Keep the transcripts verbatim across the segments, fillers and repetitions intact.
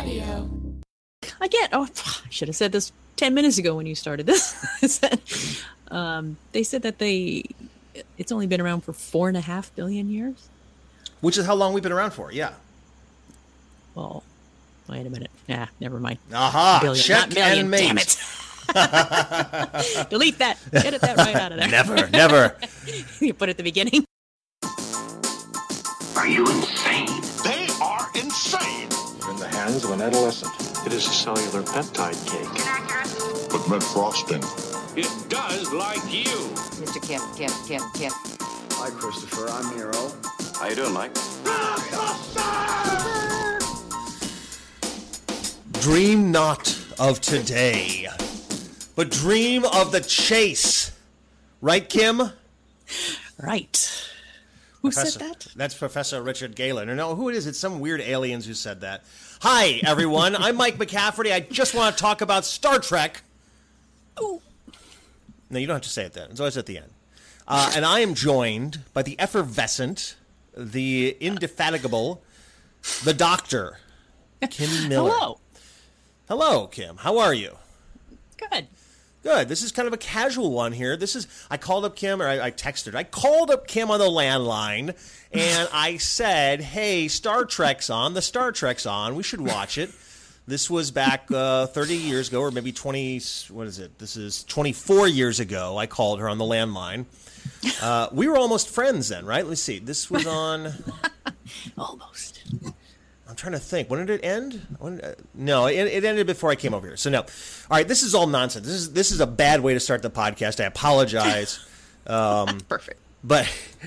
Radio. I get, oh, I should have said this ten minutes ago when you started this. I said, um, they said that they, it's only been around for four and a half billion years. Which is how long we've been around for, yeah. Well, wait a minute. Nah, never mind. Aha, billion, check not million. and mate. Damn it. Delete that. Edit that right out of there. Never, never. You put it at the beginning. Are you insane? They are insane. You're in the hands of an adolescent. It is a cellular peptide cake. But meant frosting. It does like you. Mister Kip, Kip, Kip, Kip. Hi, Christopher. I'm Nero. How you doing, Mike? Dream not of today, but dream of the chase. Right, Kim? Right. Who Professor, said that? That's Professor Richard Galen. Or no, who it is? It's some weird aliens who said that. Hi, everyone. I'm Mike McCafferty. I just want to talk about Star Trek. Ooh. No, you don't have to say it then. It's always at the end. Uh, and I am joined by the effervescent, the indefatigable, the doctor, Kim Miller. Hello. Hello, Kim. How are you? Good. Good. This is kind of a casual one here. This is, I called up Kim, or I, I texted her. I called up Kim on the landline, and I said, hey, Star Trek's on. The Star Trek's on. We should watch it. This was back uh, thirty years ago, or maybe twenty, what is it? This is twenty-four years ago. I called her on the landline. Uh, we were almost friends then, right? Let's see. This was on... Almost. I'm trying to think. When did it end? When, uh, no, it, it ended before I came over here. So no. All right, this is all nonsense. This is this is a bad way to start the podcast. I apologize. Um, Perfect. But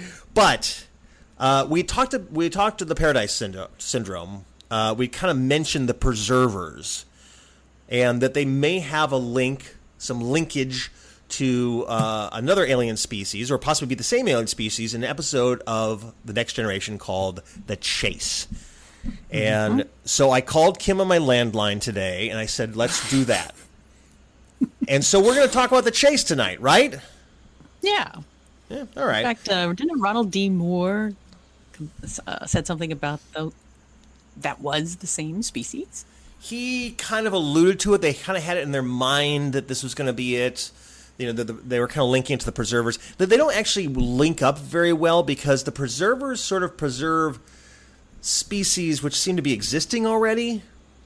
but uh, we talked to we talked to the Paradise Syndrome. syndrome. Uh, we kind of mentioned the preservers, and that they may have a link, some linkage to uh, another alien species, or possibly be the same alien species, in an episode of The Next Generation called The Chase. And mm-hmm. so I called Kim on my landline today, and I said, let's do that. And so we're going to talk about The Chase tonight, right? Yeah. Yeah, all right. In fact, uh, didn't Ronald D. Moore uh, said something about the, that was the same species? He kind of alluded to it. They kind of had it in their mind that this was going to be it. You know, the, the, they were kind of linking it to the preservers. That they don't actually link up very well, because the preservers sort of preserve species which seem to be existing already,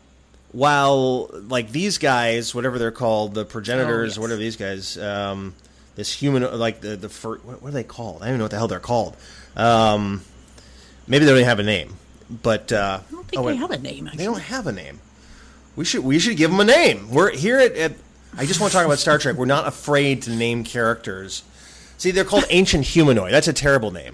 while like these guys, whatever they're called, the progenitors, oh, yes. whatever these guys, um, this human, like the the fir- what, what are they called? I don't even know what the hell they're called. Um, maybe they don't even have a name, but uh, I don't think oh, they wait, have a name. Actually. They don't have a name. We should we should give them a name. We're here at, at I just want to talk about Star Trek. We're not afraid to name characters. See, they're called Ancient Humanoid. That's a terrible name.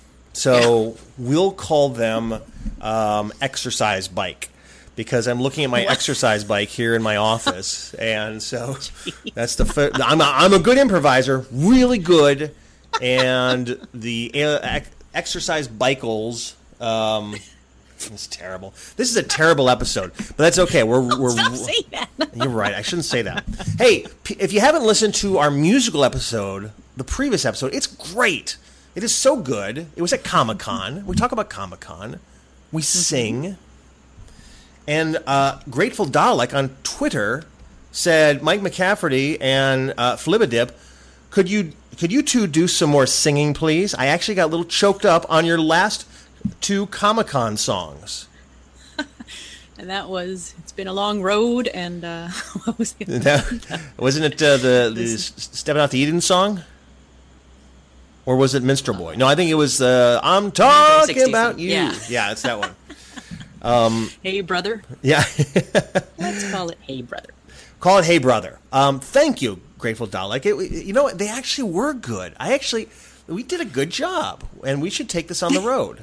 So we'll call them um, Exercise Bike, because I'm looking at my exercise bike here in my office, and so Jeez. that's the. F- I'm a, I'm a good improviser, really good, and the uh, exercise bikes. Um, it's terrible. This is a terrible episode, but that's okay. We're we're. Stop saying that. You're right. I shouldn't say that. Hey, if you haven't listened to our musical episode, the previous episode, it's great. It is so good. It was at Comic-Con. We talk about Comic-Con. We sing. And uh, Grateful Dalek on Twitter said, Mike McCafferty and uh, Flibadip, could you could you two do some more singing, please? I actually got a little choked up on your last two Comic-Con songs. And that was, it's been a long road, and uh, what was it? That, wasn't it uh, the, the Stepping Out to Eden song? Or was it Minstrel Boy? No, I think it was uh, I'm Talking About You. Yeah, yeah, it's that one. Um, hey, brother. Yeah. Let's call it Hey, brother. Call it Hey, brother. Um, thank you, Grateful Dalek. It, you know, they actually were good. I actually, we did a good job, and we should take this on the road.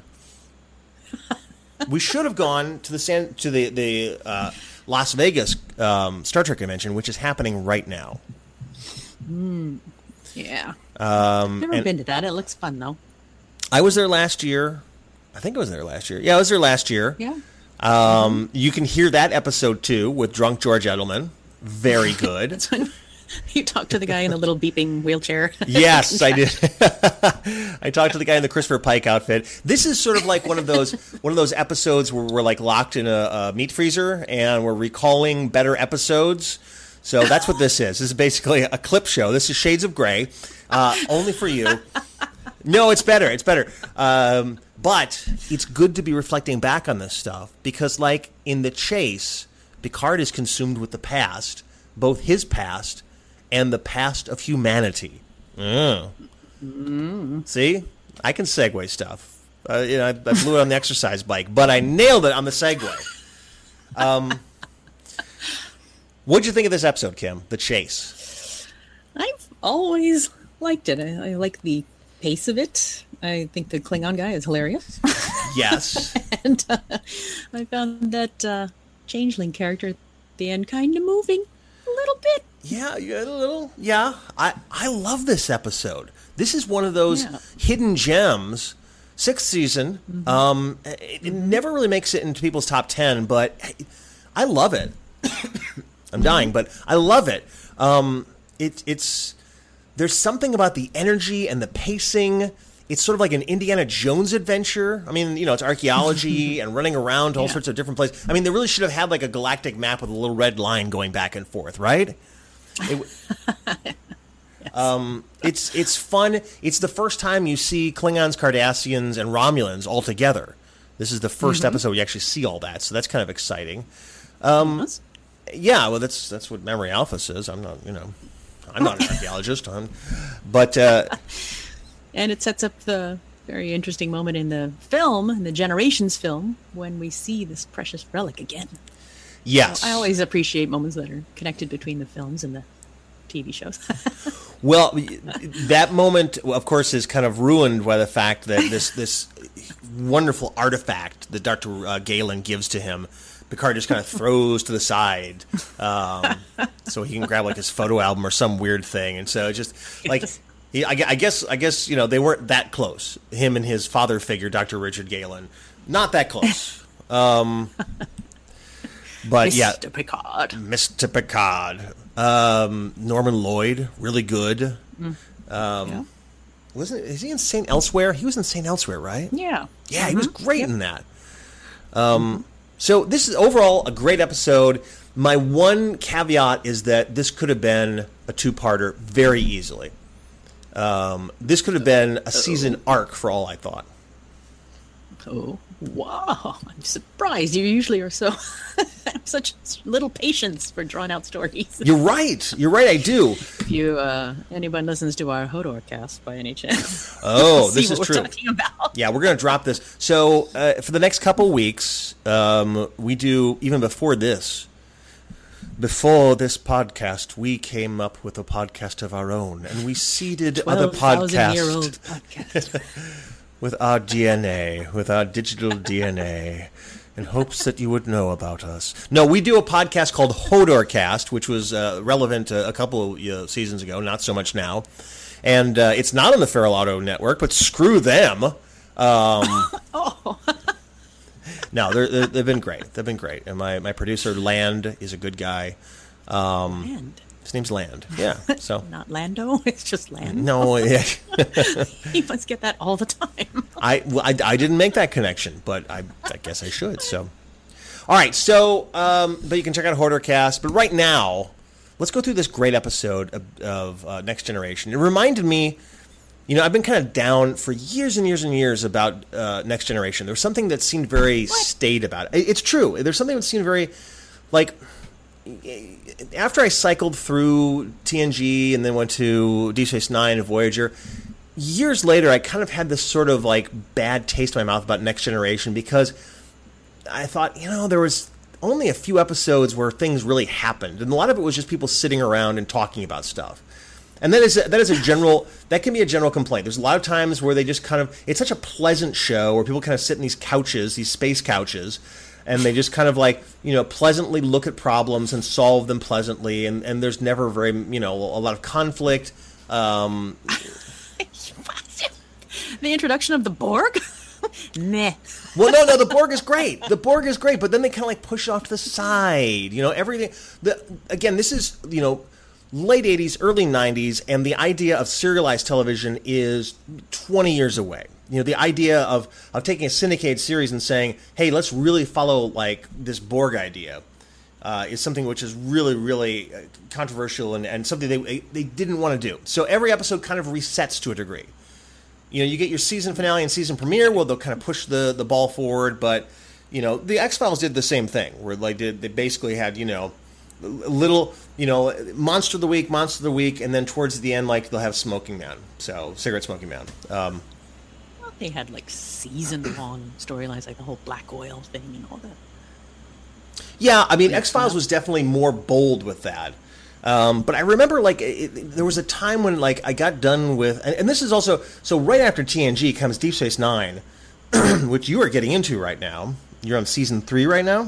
We should have gone to the San, to the the uh, Las Vegas um, Star Trek convention, which is happening right now. Mm, yeah. Um, Never been to that. It looks fun, though. I was there last year. I think I was there last year. Yeah, I was there last year. Yeah. Um, you can hear that episode, too, with Drunk George Edelman. Very good. that's, when, You talked to the guy in the little beeping wheelchair. Yes, I did. I talked to the guy in the Christopher Pike outfit. This is sort of like one of those one of those episodes where we're like locked in a, a meat freezer and we're recalling better episodes. So that's what this is. This is basically a clip show. This is Shades of Grey, uh, only for you. No, it's better. It's better. Um, but it's good to be reflecting back on this stuff because, like in The Chase, Picard is consumed with the past, both his past and the past of humanity. Mm. Mm. See? I can segue stuff. Uh, you know, I, I blew it on the exercise bike, but I nailed it on the segue. Um, what'd you think of this episode, Kim? The Chase. I've always liked it. I, I like the pace of it. I think the Klingon guy is hilarious. Yes. And uh, I found that uh, Changeling character at the end kind of moving a little bit. Yeah, you had a little. Yeah, I, I love this episode. This is one of those Yeah. hidden gems. Sixth season. Mm-hmm. Um, it, it never really makes it into people's top ten, but I love it. I'm dying, but I love it. Um, it. It's there's something about the energy and the pacing. It's sort of like an Indiana Jones adventure. I mean, you know, it's archaeology and running around to all Yeah. sorts of different places. I mean, they really should have had like a galactic map with a little red line going back and forth, right? It, yes. um, it's it's fun. It's the first time you see Klingons, Cardassians, and Romulans all together. This is the first mm-hmm. episode you actually see all that, so that's kind of exciting. Um, Yes. Yeah, well, that's that's what Memory Alpha says. I'm not, you know, I'm not an archaeologist, I'm, but uh, And it sets up the very interesting moment in the film, in the Generations film, when we see this precious relic again. yes, So I always appreciate moments that are connected between the films and the T V shows. Well, that moment, of course, is kind of ruined by the fact that this this wonderful artifact that Doctor Uh, Galen gives to him, Picard just kind of throws to the side, um, so he can grab like his photo album or some weird thing, and so it just like he, I, gu- I guess I guess you know they weren't that close. Him and his father figure, Doctor Richard Galen, not that close. Um, but Mister yeah, Picard. Mister Picard. Um, Norman Lloyd, really good. Um, Yeah. Wasn't is he in Saint Elsewhere? He was in Saint Elsewhere, right? Yeah. Yeah, he was Mhm. great Yep. in that. Um, so this is overall a great episode. My one caveat is that this could have been a two-parter very easily. Um, this could have been a season arc for all I thought. Oh, wow. I'm surprised. You usually are so have such little patience for drawn out stories. You're right. You're right. I do. If you uh anyone listens to our Hodor cast by any chance. Oh, see this what is we're true. talking about. Yeah, we're going to drop this. So uh, for the next couple weeks, um, we do, even before this, before this podcast, we came up with a podcast of our own, and we seeded other podcasts year old podcast. with our D N A, with our digital D N A, in hopes that you would know about us. No, we do a podcast called Hodorcast, which was uh, relevant uh, a couple of uh, seasons ago, not so much now. And uh, it's not on the Feral Auto Network, but screw them. Um, Oh. no, they're, they're, they've been great. They've been great. And my, my producer, Land, is a good guy. Um, Land. His name's Land. Yeah. So Not Lando, it's just Land. no, yeah. He must get that all the time. I, well, I, I didn't make that connection, but I, I guess I should. So, all right. So, um, but you can check out Hoardercast. But right now, let's go through this great episode of, of uh, Next Generation. It reminded me, you know, I've been kind of down for years and years and years about uh, Next Generation. There was something that seemed very staid about it. It's true. There's something that seemed very, like, after I cycled through T N G and then went to Deep Space Nine and Voyager, years later I kind of had this sort of like bad taste in my mouth about Next Generation because I thought, you know, there was only a few episodes where things really happened, and a lot of it was just people sitting around and talking about stuff. And that is a, that is a general that can be a general complaint. There's a lot of times where they just kind of it's such a pleasant show where people kind of sit in these couches, these space couches, and they just kind of like, you know, pleasantly look at problems and solve them pleasantly, and, and there's never very, you know, a lot of conflict. Um, The introduction of the Borg? Meh. well, no, no, the Borg is great. The Borg is great, but then they kind of like push it off to the side. You know, everything. The, again, this is, you know, late eighties, early nineties, and the idea of serialized television is twenty years away. You know, the idea of, of taking a syndicated series and saying, hey, let's really follow, like, this Borg idea uh, is something which is really, really controversial and, and something they they didn't want to do. So every episode kind of resets to a degree. You know, you get your season finale and season premiere, well, they'll kind of push the, the ball forward, but, you know, the X-Files did the same thing, where they did they basically had, you know, little, you know, Monster of the Week, Monster of the Week, and then towards the end, like, they'll have Smoking Man, so Cigarette Smoking Man. Um, Well, they had like season-long storylines, like the whole black oil thing and all that. yeah, I mean, X-Files was definitely more bold with that. Um, but I remember, like, it, there was a time when, like, I got done with, and, and this is also, so right after T N G comes Deep Space Nine, which you are getting into right now. You're on season three right now?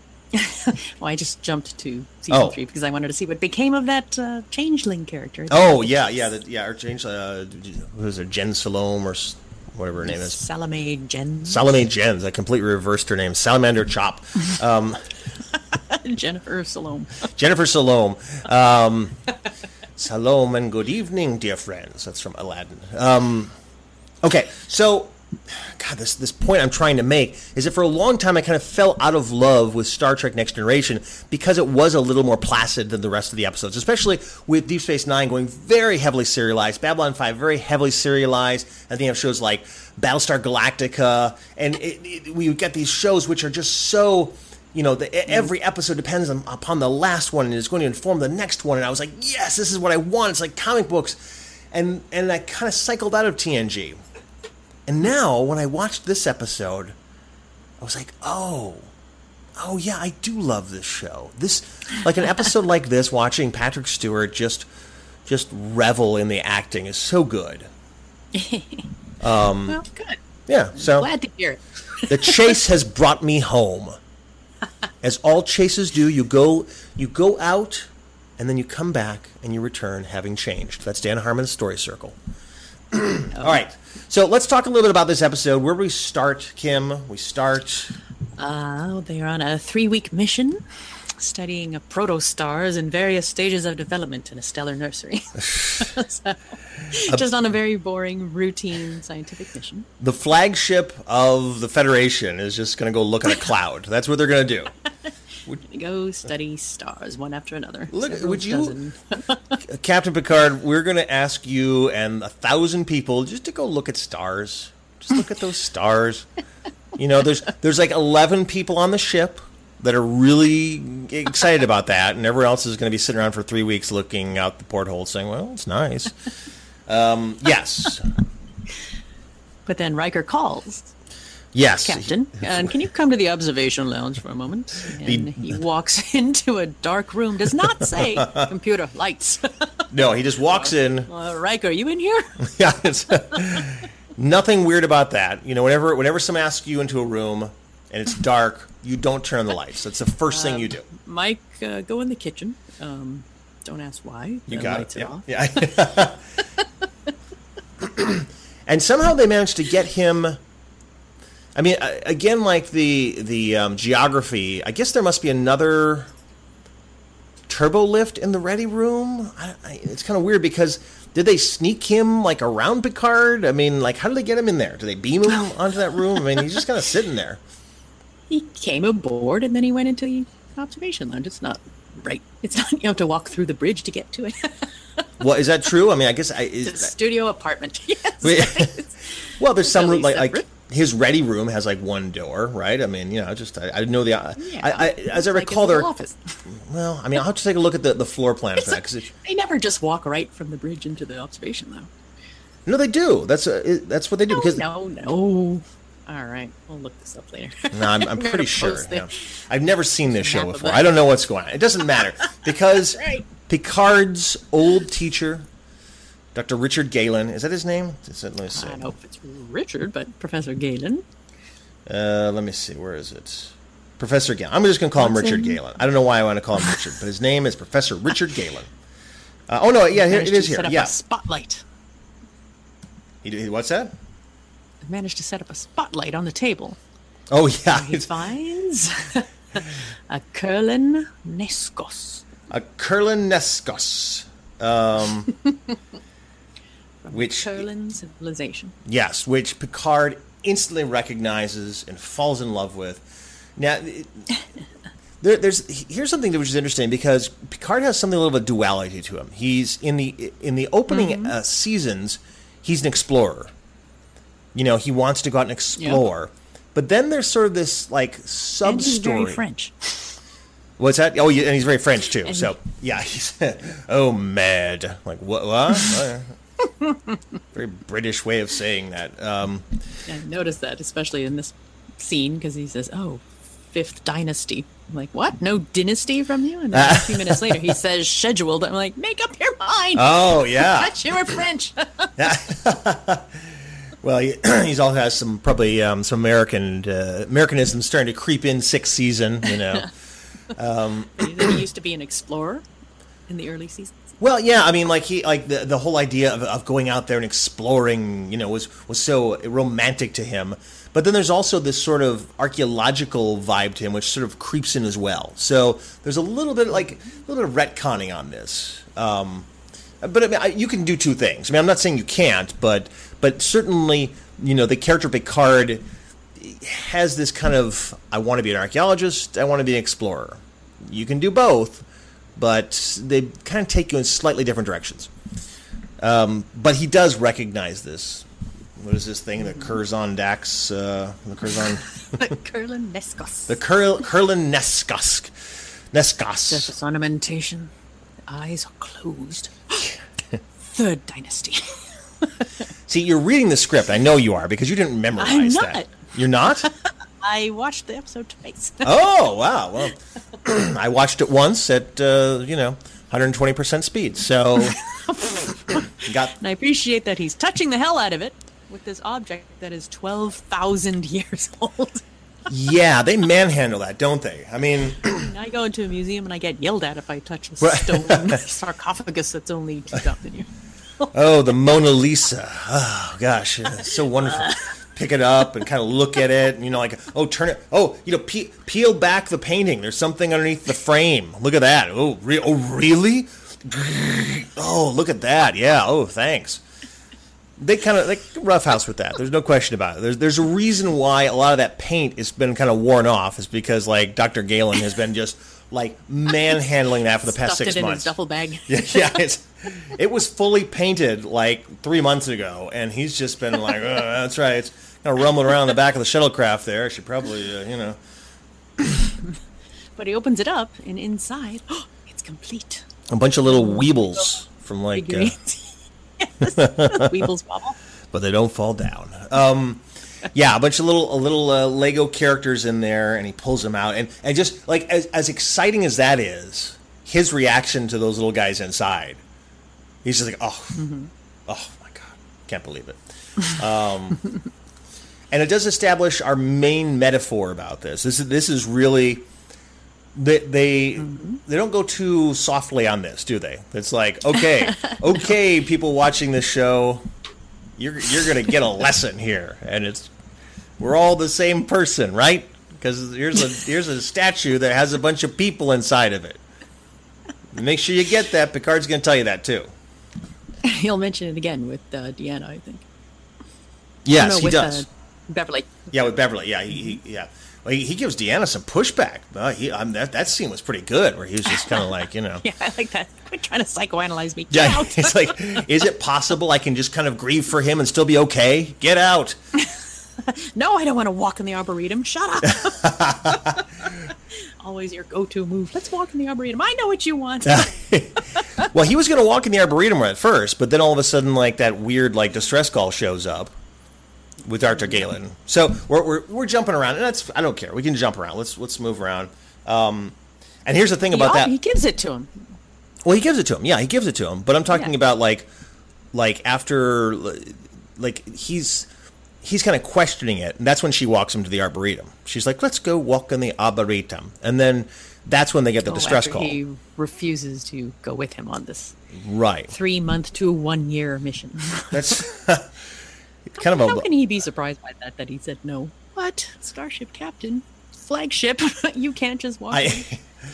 Well, I just jumped to season Oh. three because I wanted to see what became of that uh, changeling character. Oh, yeah, yeah, the, yeah, or change, uh, what is it, Jen Salome, or s- whatever her name is. Salome Jen. Salome Jens. I completely reversed her name. Salamander Chop. Um, Jennifer Salome. Jennifer Salome. Um, Salome and good evening, dear friends. That's from Aladdin. Um, okay, so, God, this this point I'm trying to make is that for a long time I kind of fell out of love with Star Trek Next Generation because it was a little more placid than the rest of the episodes, especially with Deep Space Nine going very heavily serialized, Babylon five very heavily serialized, and then you have shows like Battlestar Galactica, and it, it, we get these shows which are just so... You know, the, every episode depends on, upon the last one and is going to inform the next one. And I was like, yes, this is what I want. It's like comic books. And and I kind of cycled out of T N G. And now, when I watched this episode, I was like, oh, oh yeah, I do love this show. This, like an episode like this, watching Patrick Stewart just just revel in the acting is so good. Well, good. Yeah, so Glad to hear it. the chase has brought me home. As all chases do, you go you go out, and then you come back, and you return having changed. That's Dan Harmon's Story Circle. All right, so let's talk a little bit about this episode. Where do we start, Kim? We start... Uh, they're on a three-week mission, studying a protostars in various stages of development in a stellar nursery. So, just on a very boring, routine scientific mission. The flagship of the Federation is just going to go look at a cloud. That's what they're going to do. Gonna go study stars one after another. Look, Several would you- dozen. Captain Picard, we're going to ask you and a thousand people just to go look at stars. Just look at those stars. You know, there's there's like eleven people on the ship that are really excited about that, and everyone else is going to be sitting around for three weeks looking out the porthole saying, well, it's nice. Um, yes. But then Riker calls, Yes. Captain, and can you come to the observation lounge for a moment? And he walks into a dark room, does not say, computer, lights. No, he just walks in. uh, Riker, you in here? Yeah, it's nothing weird about that. You know, whenever whenever someone asks you into a room and it's dark, you don't turn on the lights. That's the first thing you do. Mike, uh, go in the kitchen. Um, don't ask why. You The got lights it. are Yeah. off. yeah. And somehow they managed to get him. I mean, uh, again, like the the um, geography. I guess there must be another turbo lift in the ready room. I, I, it's kind of weird because did they sneak him like around Picard? I mean, like how did they get him in there? Did they beam him onto that room? I mean, he's just kind of sitting there. He came aboard and then he went into the observation lounge. It's not right. It's not, you have to walk through the bridge to get to it. Well, is that true? I mean, I guess I. Is, It's a studio apartment. Yes. Wait, well, there's some room, like, like separate. his ready room has like one door, right? I mean, you know, just I, I know the. I, Yeah. I, as I Like recall, his there. little office. Well, I mean, I'll have to take a look at the, the floor plan for that because They never just walk right from the bridge into the observation lounge. no, they do. That's uh, it, that's what they do No, because no, no. All right, we'll look this up later. no, I'm, I'm gonna pretty sure. post the- yeah. I've never seen this show map of before. it. I don't know what's going on. It doesn't matter because Right. Picard's old teacher, Doctor Richard Galen, is that his name? Is that, let me see. I don't know if it's Richard, but Professor Galen. Uh, let me see. Where is it? Professor Galen. I'm just going to call him Watson. Richard Galen. I don't know why I want to call him Richard, but his name is Professor Richard Galen. Uh, oh, no. Yeah, here, it Managed is to here. set up Yeah. a spotlight. He, he, what's that? Managed to set up a spotlight on the table. Oh, yeah. He It's finds a Kurlan Neskos. a Kurlan Neskos. Um, which Kurlan civilization. yes, which Picard instantly recognizes and falls in love with. Now, there, there's here's something that which is interesting because Picard has something a little bit of duality to him. He's in the in the opening mm-hmm. uh, seasons, he's an explorer. You know, he wants to go out and explore. Yep. But then there's sort of this like sub and he's story. Very French. What's that? Oh, yeah, and he's very French too. And so yeah, he's oh mad. Like what? What? Very British way of saying that. Um, I noticed that, especially in this scene, because he says, "Oh, fifth dynasty." I'm like, what? No dynasty from you? And then a few minutes later, he says scheduled. I'm like, make up your mind. Oh yeah, I thought you were French. Well, he, he's also has some probably um, some American uh, Americanism starting to creep in sixth season. You know, um, he used to be an explorer in the early seasons. Well, yeah, I mean, like he like the the whole idea of, of going out there and exploring, you know, was was so romantic to him. But then there's also this sort of archaeological vibe to him, which sort of creeps in as well. So there's a little bit like a little bit of retconning on this. Um, but I mean, I, you can do two things. I mean, I'm not saying you can't, but but certainly, you know, the character Picard has this kind of I want to be an archaeologist, I want to be an explorer. You can do both, but they kind of take you in slightly different directions. Um, but he does recognize this. What is this thing? The Curzon Dax, uh, the Curzon, the Kurlan Neskos. the Cur- Kurlan Neskosk, Neskos. Surface ornamentation. The eyes are closed. Third dynasty. See, you're reading the script. I know you are because you didn't memorize I'm not. that. You're not? I watched the episode twice. Oh wow! Well, I watched it once at uh, you know one hundred twenty percent speed. So got. And I appreciate that he's touching the hell out of it with this object that is twelve thousand years old. Yeah, they manhandle that, don't they? I mean, I go into a museum and I get yelled at if I touch a stone sarcophagus that's only two thousand years old. Oh, the Mona Lisa. Oh, gosh, it's so wonderful. Pick it up and kind of look at it, and, you know, like, oh, turn it. Oh, you know, pe- peel back the painting. There's something underneath the frame. Look at that. Oh, re- oh really? Oh, look at that. Yeah. Oh, thanks. They kind of like roughhouse with that. There's no question about it. There's there's a reason why a lot of that paint has been kind of worn off. Is because like Doctor Galen has been just like manhandling that for the past Stuffed six it in months. his duffel bag. Yeah, yeah. It's, it was fully painted like three months ago, and he's just been like, oh, "That's right." It's kind of rumbling around the back of the shuttlecraft there. I should probably, uh, you know. But he opens it up, and inside, oh, it's complete. A bunch of little weebles from like. Uh, Weebles wobble, but they don't fall down. Um, yeah, a bunch of little, a little uh, Lego characters in there, and he pulls them out, and and just like as as exciting as that is, his reaction to those little guys inside, he's just like, oh, mm-hmm. oh my god, can't believe it. Um, and it does establish our main metaphor about this. This is this is really. They they, mm-hmm. they don't go too softly on this, do they? It's like, okay, okay, people watching this show, you're you're gonna get a lesson here, and it's we're all the same person, right? Because here's a here's a statue that has a bunch of people inside of it. Make sure you get that. Picard's gonna tell you that too. He'll mention it again with uh, Deanna, I think. Yes, oh, no, he with, does. Uh, Beverly. Yeah, with Beverly. Yeah, he, he yeah. Well, he, he gives Deanna some pushback. Uh, he, um, that that scene was pretty good, where he was just kind of like, you know. Yeah, I like that. Quit trying to psychoanalyze me. Get yeah, out. It's like, is it possible I can just kind of grieve for him and still be okay? Get out. No, I don't want to walk in the Arboretum. Shut up. Always your go-to move. Let's walk in the Arboretum. I know what you want. Well, he was going to walk in the Arboretum at first, but then all of a sudden, like, that weird, like, distress call shows up with Doctor Galen. So we're, we're we're jumping around, and that's I don't care. We can jump around. Let's let's move around. Um, and here's the thing about he, that. He gives it to him. Well, he gives it to him. Yeah, he gives it to him. But I'm talking yeah. about like like after like he's he's kind of questioning it, and that's when she walks him to the Arboretum. She's like, "Let's go walk in the Arboretum," and then that's when they get the oh, distress after call. He refuses to go with him on this right three month to one year mission. That's. Kind of How a, can he be surprised by that, that he said no? What? Starship captain? Flagship? You can't just walk I, in.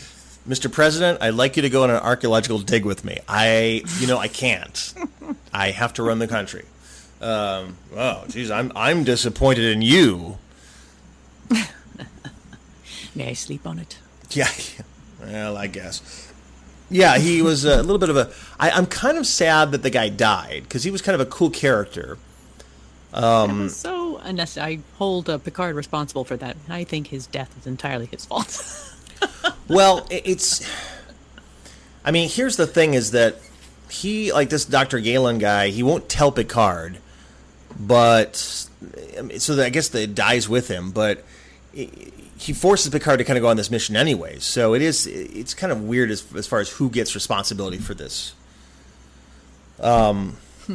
Mister President, I'd like you to go on an archaeological dig with me. I, you know, I can't. I have to run the country. Um, oh, geez, I'm I'm disappointed in you. May I sleep on it? Yeah, well, I guess. Yeah, he was a little bit of a... I, I'm kind of sad that the guy died, because he was kind of a cool character. Um, that was so unnecessary. I hold uh, Picard responsible for that. I think his death is entirely his fault. Well, it's... I mean, here's the thing is that he, like this Doctor Galen guy, he won't tell Picard, but... So that I guess that it dies with him, but... It, he forces Picard to kind of go on this mission anyways. So it is, it's kind of weird as, as far as who gets responsibility for this. Um, hmm.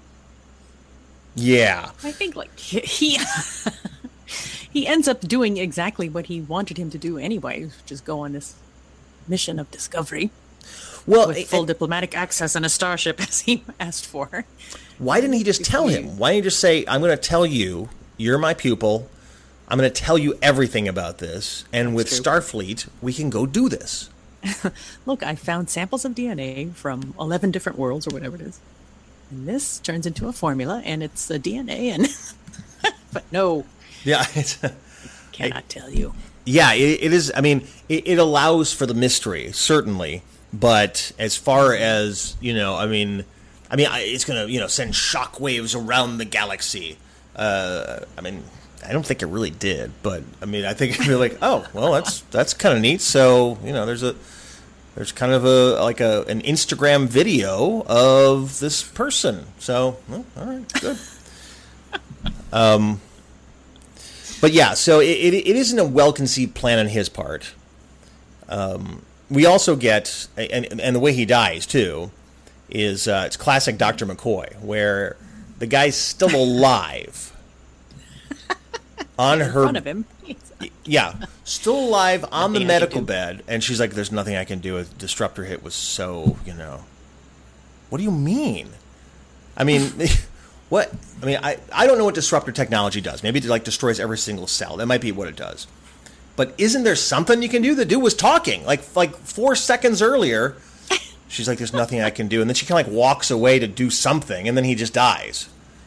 Yeah. I think, like, he he ends up doing exactly what he wanted him to do anyway, which is go on this mission of discovery. Well, with full it, diplomatic access and a starship, as he asked for. Why didn't he just tell him? Why didn't he just say, I'm going to tell you, you're my pupil, I'm going to tell you everything about this, and with Starfleet, we can go do this. Look, I found samples of D N A from eleven different worlds, or whatever it is. And this turns into a formula, and it's a D N A, and... but no. Yeah. It's, I cannot I, tell you. Yeah, it, it is, I mean, it, it allows for the mystery, certainly, but as far as, you know, I mean, I mean, it's going to, you know, send shockwaves around the galaxy. Uh, I mean... I don't think it really did, but I mean, I think it'd be like, oh, well, that's that's kind of neat. So, you know, there's a there's kind of a like a an Instagram video of this person. So, well, all right, good. um, but yeah, so it, it it isn't a well conceived plan on his part. Um, we also get, and and the way he dies too, is uh, it's classic Doctor McCoy, where the guy's still alive. On in her, front of him. Yeah, still alive on the medical bed, and she's like, "There's nothing I can do. A disruptor hit was so, you know." What do you mean? I mean, what? I mean, I, I don't know what disruptor technology does. Maybe it like destroys every single cell. That might be what it does. But isn't there something you can do? The dude was talking like like four seconds earlier. She's like, "There's nothing I can do," and then she kind of like walks away to do something, and then he just dies.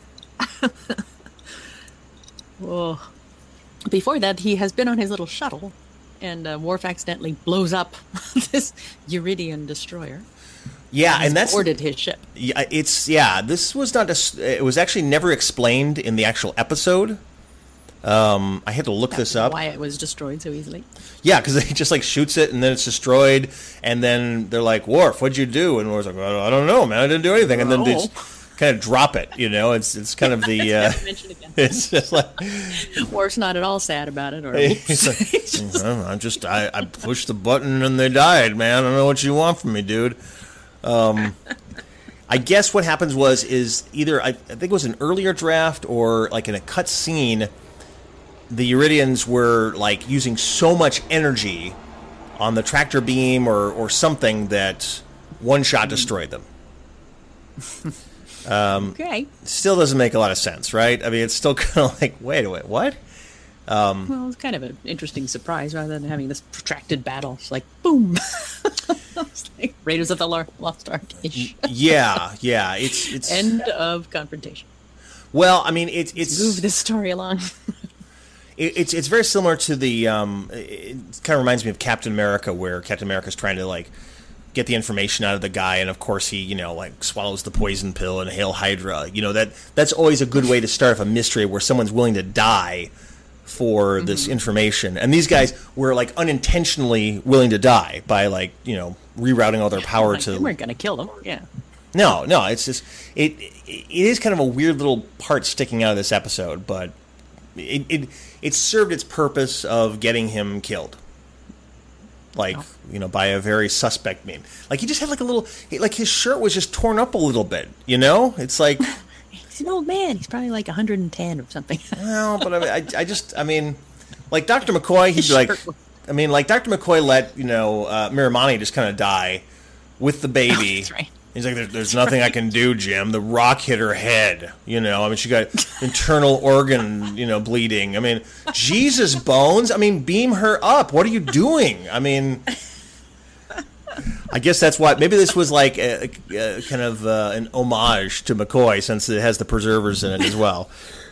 Whoa. Before that, he has been on his little shuttle, and uh, Worf accidentally blows up this Uridian destroyer. Yeah, and, and that's boarded his ship. Yeah, it's yeah. This was not a. It was actually never explained in the actual episode. Um, I had to look That's this up. Why it was destroyed so easily? Yeah, because he just like shoots it and then it's destroyed, and then they're like, "Worf, what'd you do?" And Worf's like, well, "I don't know, man. I didn't do anything." And then oh. they just kind of drop it. You know, it's it's kind of the. Uh, it's just like Worf's not at all sad about it, or he's like, just, I just I, I pushed the button and they died, man. I don't know what you want from me, dude. Um, I guess what happens was is either I, I think it was an earlier draft or like in a cut scene, the Uridians were like using so much energy on the tractor beam or or something that one shot destroyed them. Um, okay. Still doesn't make a lot of sense, right? I mean, it's still kind of like, wait a minute, what? Um, well, it's kind of an interesting surprise rather than having this protracted battle. It's like, boom. It's like Raiders of the Lost Ark-ish. yeah, yeah. It's it's end of confrontation. Well, I mean, it's it's move this story along. it, it's it's very similar to the. Um, it kind of reminds me of Captain America, where Captain America's trying to like get the information out of the guy, and of course he, you know, like swallows the poison pill and Hail Hydra. You know, that that's always a good way to start off a mystery where someone's willing to die for mm-hmm. this information. And these guys were like unintentionally willing to die by like, you know, rerouting all their power like, to. They weren't going to kill them. Yeah. No, no, it's just it. It is kind of a weird little part sticking out of this episode, but it it, it served its purpose of getting him killed. Like, oh. you know, by a very suspect mean. Like, he just had like a little, like his shirt was just torn up a little bit, you know? It's like. He's an old man. He's probably like one hundred ten or something. Well, but I mean, I, I just, I mean, like Doctor McCoy, he'd be like, I mean, like Doctor McCoy let, you know, uh, Miramani just kind of die with the baby. Oh, that's right. He's like, there's, there's nothing right. I can do, Jim. The rock hit her head. You know, I mean, she got internal organ, you know, bleeding. I mean, Jesus, Bones. I mean, beam her up. What are you doing? I mean, I guess that's why. Maybe this was like a, a, a kind of uh, an homage to McCoy, since it has the preservers in it as well.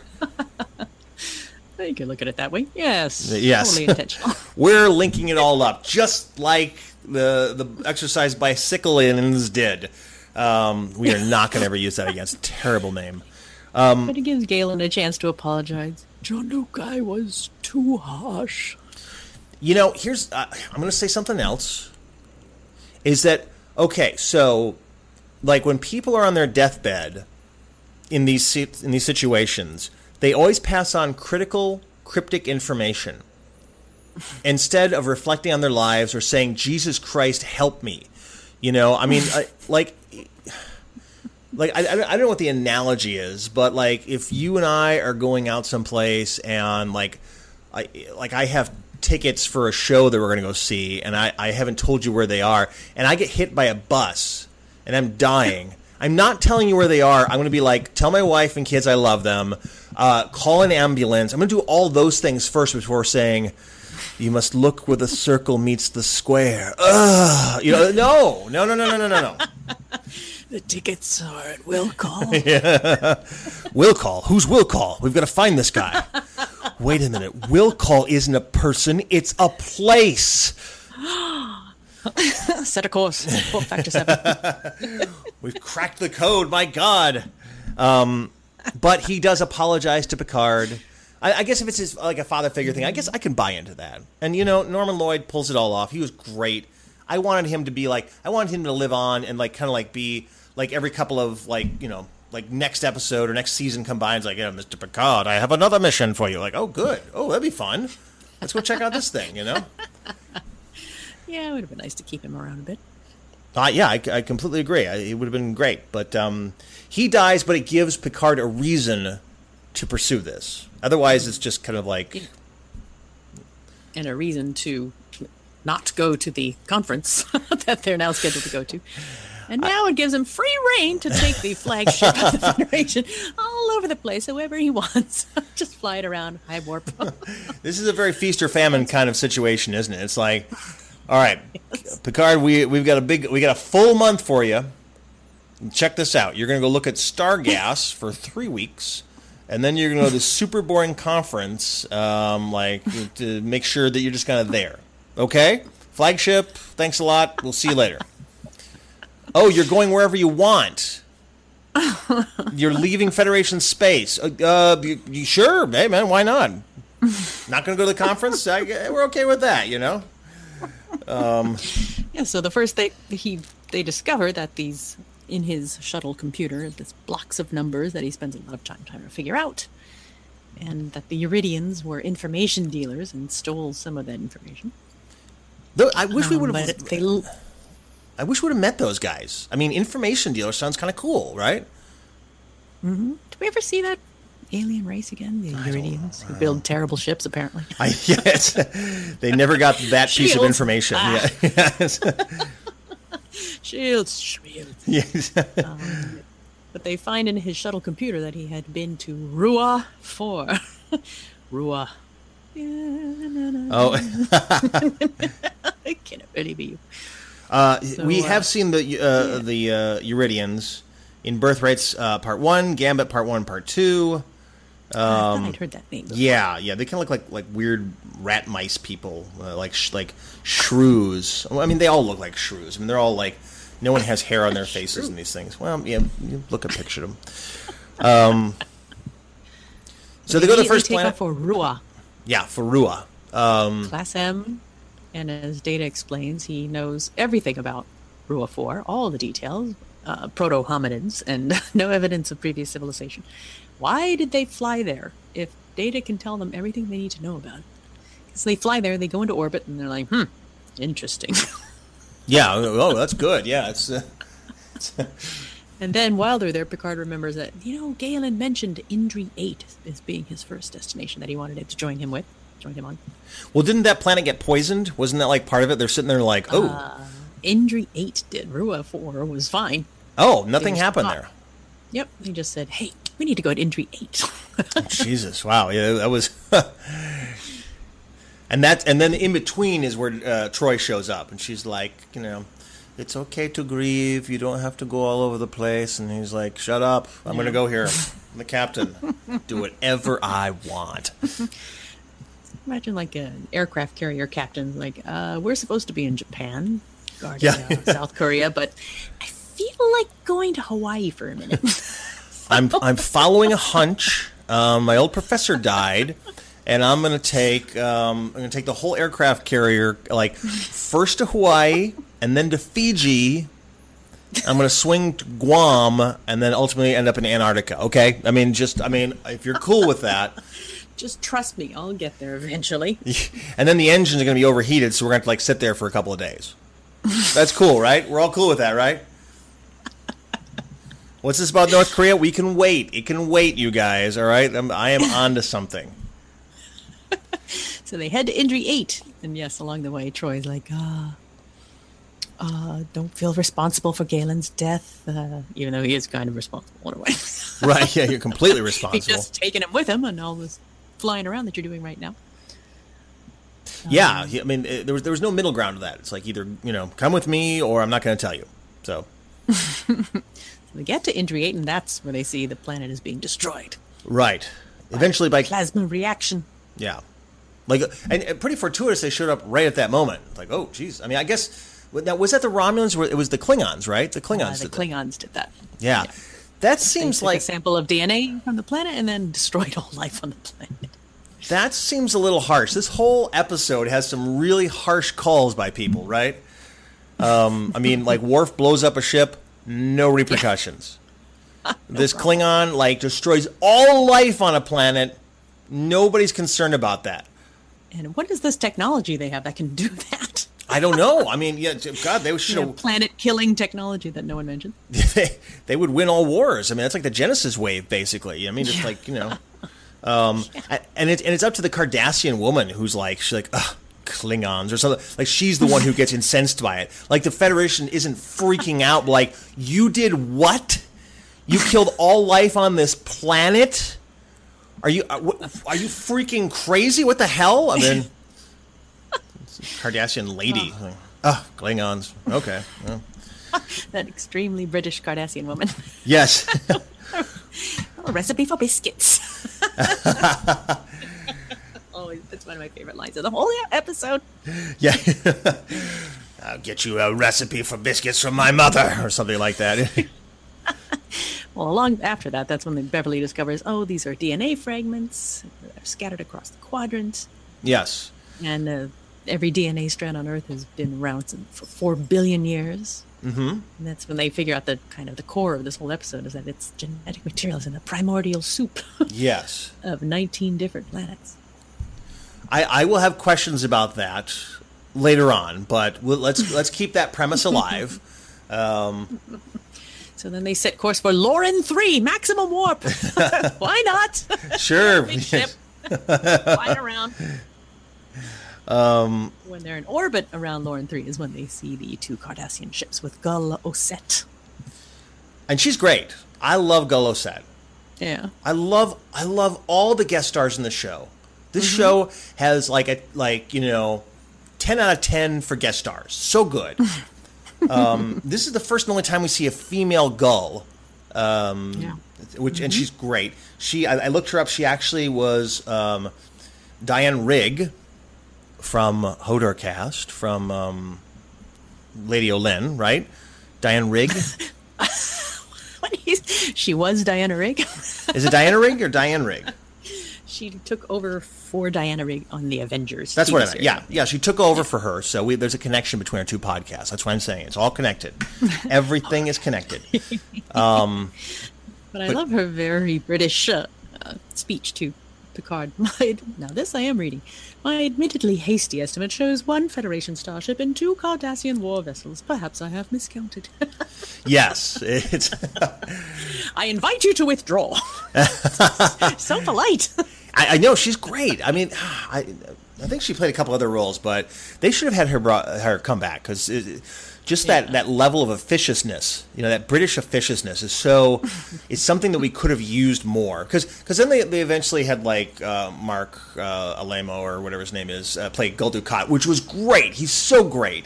You can look at it that way. Yes. Yes. Totally intentional. We're linking it all up, just like the the exercise bicyclians did. Um, we are not going to ever use that again. It's a terrible name. Um, but it gives Galen a chance to apologize. John Luke, I was too harsh. You know, here's uh, I'm going to say something else. Is that okay? So, like when people are on their deathbed in these in these situations, they always pass on critical, cryptic information instead of reflecting on their lives or saying, "Jesus Christ, help me." You know, I mean, I, like, like I, I don't know what the analogy is, but like if you and I are going out someplace and like, I like I have tickets for a show that we're going to go see, and I, I haven't told you where they are, and I get hit by a bus, and I'm dying. I'm not telling you where they are. I'm going to be like, tell my wife and kids I love them, uh, call an ambulance. I'm going to do all those things first before saying, you must look where the circle meets the square. Ugh. You know, no, no, no, no, no, no, no, no. The tickets are at Will Call. Yeah. Will Call? Who's Will Call? We've got to find this guy. Wait a minute. Will Call isn't a person. It's a place. Set a course. Four factor seven. We've cracked the code. My God. Um, but he does apologize to Picard. I, I guess if it's his, like a father figure thing, I guess I can buy into that. And, you know, Norman Lloyd pulls it all off. He was great. I wanted him to be like, I wanted him to live on and like kind of like be like every couple of like, you know, like next episode or next season combines like, yeah, Mister Picard, I have another mission for you. Like, oh, good. Oh, that'd be fun. Let's go check out this thing, you know? Yeah, it would have been nice to keep him around a bit. Uh, yeah, I, I completely agree. I, it would have been great. But um, he dies, but it gives Picard a reason to pursue this. Otherwise, it's just kind of like... Yeah. And a reason to not go to the conference that they're now scheduled to go to. And now it gives him free reign to take the flagship of the Federation all over the place, however he wants. Just fly it around, high warp. This is a very feast or famine kind of situation, isn't it? It's like, all right, yes. Picard, we we've got a big, we got a full month for you. Check this out. You're going to go look at Stargas for three weeks, and then you're going to go to this super boring conference, um, like to make sure that you're just kind of there. Okay, flagship. Thanks a lot. We'll see you later. Oh, you're going wherever you want. You're leaving Federation space. Uh, you, you sure? Hey, man, why not? Not going to go to the conference? I, we're okay with that, you know? Um, yeah, so the first they he they discover that these, in his shuttle computer, this blocks of numbers that he spends a lot of time trying to figure out, and that the Uridians were information dealers and stole some of that information. Though, I wish we um, would have... They, I wish we would have met those guys. I mean, information dealer sounds kind of cool, right? Mm-hmm. Did we ever see that alien race again? The Uridians, who build terrible ships, apparently. I, yes, they never got that piece of information. Ah. Yeah. Yes. Shields, shields. Yes. um, but they find in his shuttle computer that he had been to Rua four. Rua. Oh. Can it really be you? Uh, so, we uh, have seen the uh, yeah. the uh, Uridians in Birthrights uh, Part One, Gambit Part One, Part Two. Um, I thought I'd heard that name before. Yeah, yeah, they kind of look like like weird rat mice people, uh, like sh- like shrews. Well, I mean, they all look like shrews. I mean, they're all like, no one has hair on their faces in these things. Well, yeah, you look a picture of them. Um, so they go to the first planet for Rua. Yeah, for Rua. Um, Class M. And as Data explains, he knows everything about Rua four, all the details, uh, proto-hominids, and no evidence of previous civilization. Why did they fly there if Data can tell them everything they need to know about it? Because they fly there, they go into orbit, and they're like, hmm, interesting. Yeah, oh, that's good. Yeah, it's... Uh, it's and then while they're there, Picard remembers that, you know, Galen mentioned Indri eight as being his first destination that he wanted it to join him with. Join him on. Well, didn't that planet get poisoned? Wasn't that like part of it? They're sitting there like, oh. Uh, Indri eight did. Rua four was fine. Oh, nothing happened there. Yep. They just said, hey, we need to go to Indri eight. Oh, Jesus. Wow. Yeah, that was... and that, and then in between is where uh, Troy shows up. And she's like, you know, it's okay to grieve. You don't have to go all over the place. And he's like, shut up. I'm going to go here. I'm the captain. Do whatever I want. Imagine like an aircraft carrier captain, like, uh, we're supposed to be in Japan, guarding Yeah. uh, South Korea, but I feel like going to Hawaii for a minute. I'm I'm following a hunch. Um, my old professor died, and I'm going to take um, I'm going to take the whole aircraft carrier, like first to Hawaii and then to Fiji. I'm going to swing to Guam and then ultimately end up in Antarctica. Okay, I mean, just I mean, if you're cool with that. Just trust me, I'll get there eventually. And then the engines are going to be overheated, so we're going to have to like sit there for a couple of days. That's cool, right? We're all cool with that, right? What's this about North Korea? We can wait. It can wait, you guys, all right? I'm, I am on to something. So they head to Indri eight. And yes, along the way, Troy's like, uh, uh, don't feel responsible for Galen's death, uh, even though he is kind of responsible in a way. Right, yeah, you're completely He's responsible. just taking him with him and all this flying around that you're doing right now. Yeah, he- I mean, it, there was there was no middle ground to that. It's like either, you know, come with me or I'm not going to tell you. So, So they get to Indri eight, and that's where they see the planet is being destroyed. right. Eventually by, Plasma reaction. yeah. Like, and, and pretty fortuitous they showed up right at that moment. Like, oh, geez. I mean, I guess, now, was that the Romulans? Or it was the Klingons, right? The Uh, Klingons the did that. Klingons did that. Yeah. That They seems took like a sample of D N A from the planet and then destroyed all life on the planet. that seems a little harsh. This whole episode has some really harsh calls by people, right? Um, I mean, like Worf blows up a ship, no repercussions. This Klingon like destroys all life on a planet. Nobody's concerned about that. And what is this technology they have that can do that? I don't know. I mean, yeah, God, they You should know, have. planet-killing technology that no one mentioned. They, they would win all wars. I mean, that's like the Genesis wave, basically. I mean, it's like, you know, um, I- and it and it's up to the Cardassian woman who's like, she's like, ugh, Klingons or something. Like she's the one who gets incensed by it. Like the Federation isn't freaking out. Like you did what? You killed all life on this planet? Are you are, are you freaking crazy? What the hell? I mean, Cardassian lady. Like, oh, Klingons. Okay. Well. That extremely British Cardassian woman. Yes. A recipe for biscuits. Oh, that's one of my favorite lines of the whole episode. Yeah. I'll get you a recipe for biscuits from my mother or something like that. Well, along after that, that's when Beverly discovers, oh, these are D N A fragments. They're scattered across the quadrant. Yes. And uh, every D N A strand on Earth has been around for four billion years. Mm-hmm. And that's when they figure out the kind of the core of this whole episode is that it's genetic materials in the primordial soup Yes. of nineteen different planets. I, I will have questions about that later on, but we'll, let's let's keep that premise alive. Um, So then they set course for Lauren three, maximum warp. Why not? sure. Big ship flying around. Um, when they're in orbit around Lauren three is when they see the two Cardassian ships with Gul Osset. And she's great. I love Gul Osset. Yeah. I love I love all the guest stars in the show. This Mm-hmm. show has like a like, you know, ten out of ten for guest stars. So good. um, this is the first and only time we see a female Gull. Um, Yeah. which and she's great. She I, I looked her up. She actually was um, Diane Rigg from Hodor cast from um, Lady Olin, right? Diane Rigg. What is, she was Diana Rigg. Is it Diana Rigg or Diane Rigg? She took over for Diana Rigg on the Avengers. That's T V what I meant. series. Yeah, yeah. She took over for her, so we, there's a connection between our two podcasts. That's what I'm saying. It's all connected. Everything is connected. Um, But I But- love her very British uh, uh, speech to Picard. My, now this I am reading. My admittedly hasty estimate shows one Federation starship and two Cardassian war vessels. Perhaps I have miscounted. yes, it's. I invite you to withdraw. So polite. I, I know she's great. I mean, I, I think she played a couple other roles, but they should have had her brought, her come back because just that, Yeah. that level of officiousness, you know, that British officiousness is so is something that we could have used more. Because then they, they eventually had like uh, Mark uh, Alemo or whatever his name is uh, play Gul Dukat, which was great. He's so great.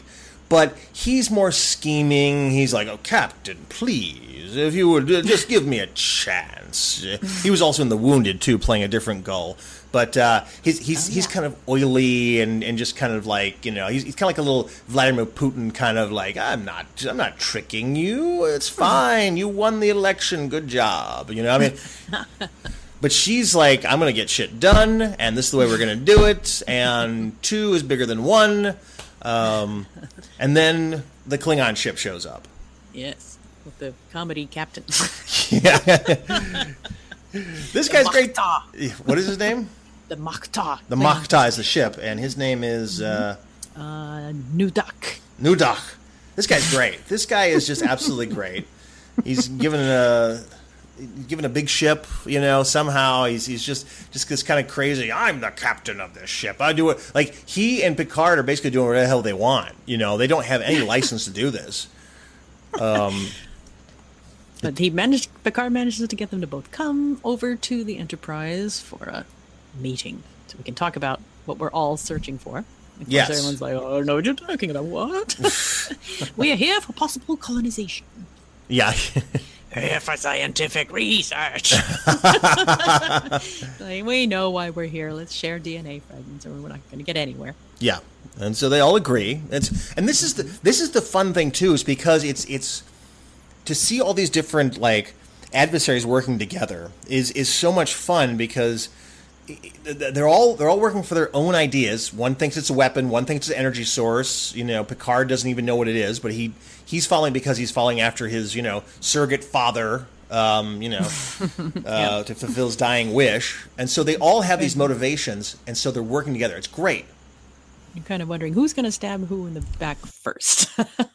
But he's more scheming. He's like, oh, Captain, please, if you would uh, just give me a chance. He was also in The Wounded, too, playing a different Gull. But uh, he's he's oh, yeah. he's kind of oily and, and just kind of like, you know, he's, he's kind of like a little Vladimir Putin kind of like, I'm not I'm not tricking you. It's fine. You won the election. Good job. You know, I mean, but she's like, I'm going to get shit done, and this is the way we're going to do it, and two is bigger than one. Um, and then the Klingon ship shows up. Yes, with the comedy captain. Yeah. This guy's great. What is his name? The Makta. The Makta is the ship, and his name is uh, uh, Nudak. Nudak. This guy's great. This guy is just absolutely great. He's given a given a big ship, you know. Somehow he's he's just just this kind of crazy. I'm the captain of this ship. I do it. Like he and Picard are basically doing whatever the hell they want. You know, they don't have any license to do this. Um. But he managed. Picard manages to get them to both come over to the Enterprise for a meeting, so we can talk about what we're all searching for. Of course, yes. Everyone's like, "Oh, I know what you're talking about. What? We are here for possible colonization. Yeah. Here for scientific research. Like, we know why we're here. Let's share D N A fragments, or we're not going to get anywhere." Yeah, and so they all agree. It's and this is the this is the fun thing too, is because it's it's. to see all these different like adversaries working together is is so much fun, because they're all they're all working for their own ideas. One thinks it's a weapon, one thinks it's an energy source. You know, Picard doesn't even know what it is, but he he's following because he's following after his, you know, surrogate father, um, you know, uh, to fulfill his dying wish. And so they all have these motivations, and so they're working together. It's great. You're kind of wondering who's going to stab who in the back first.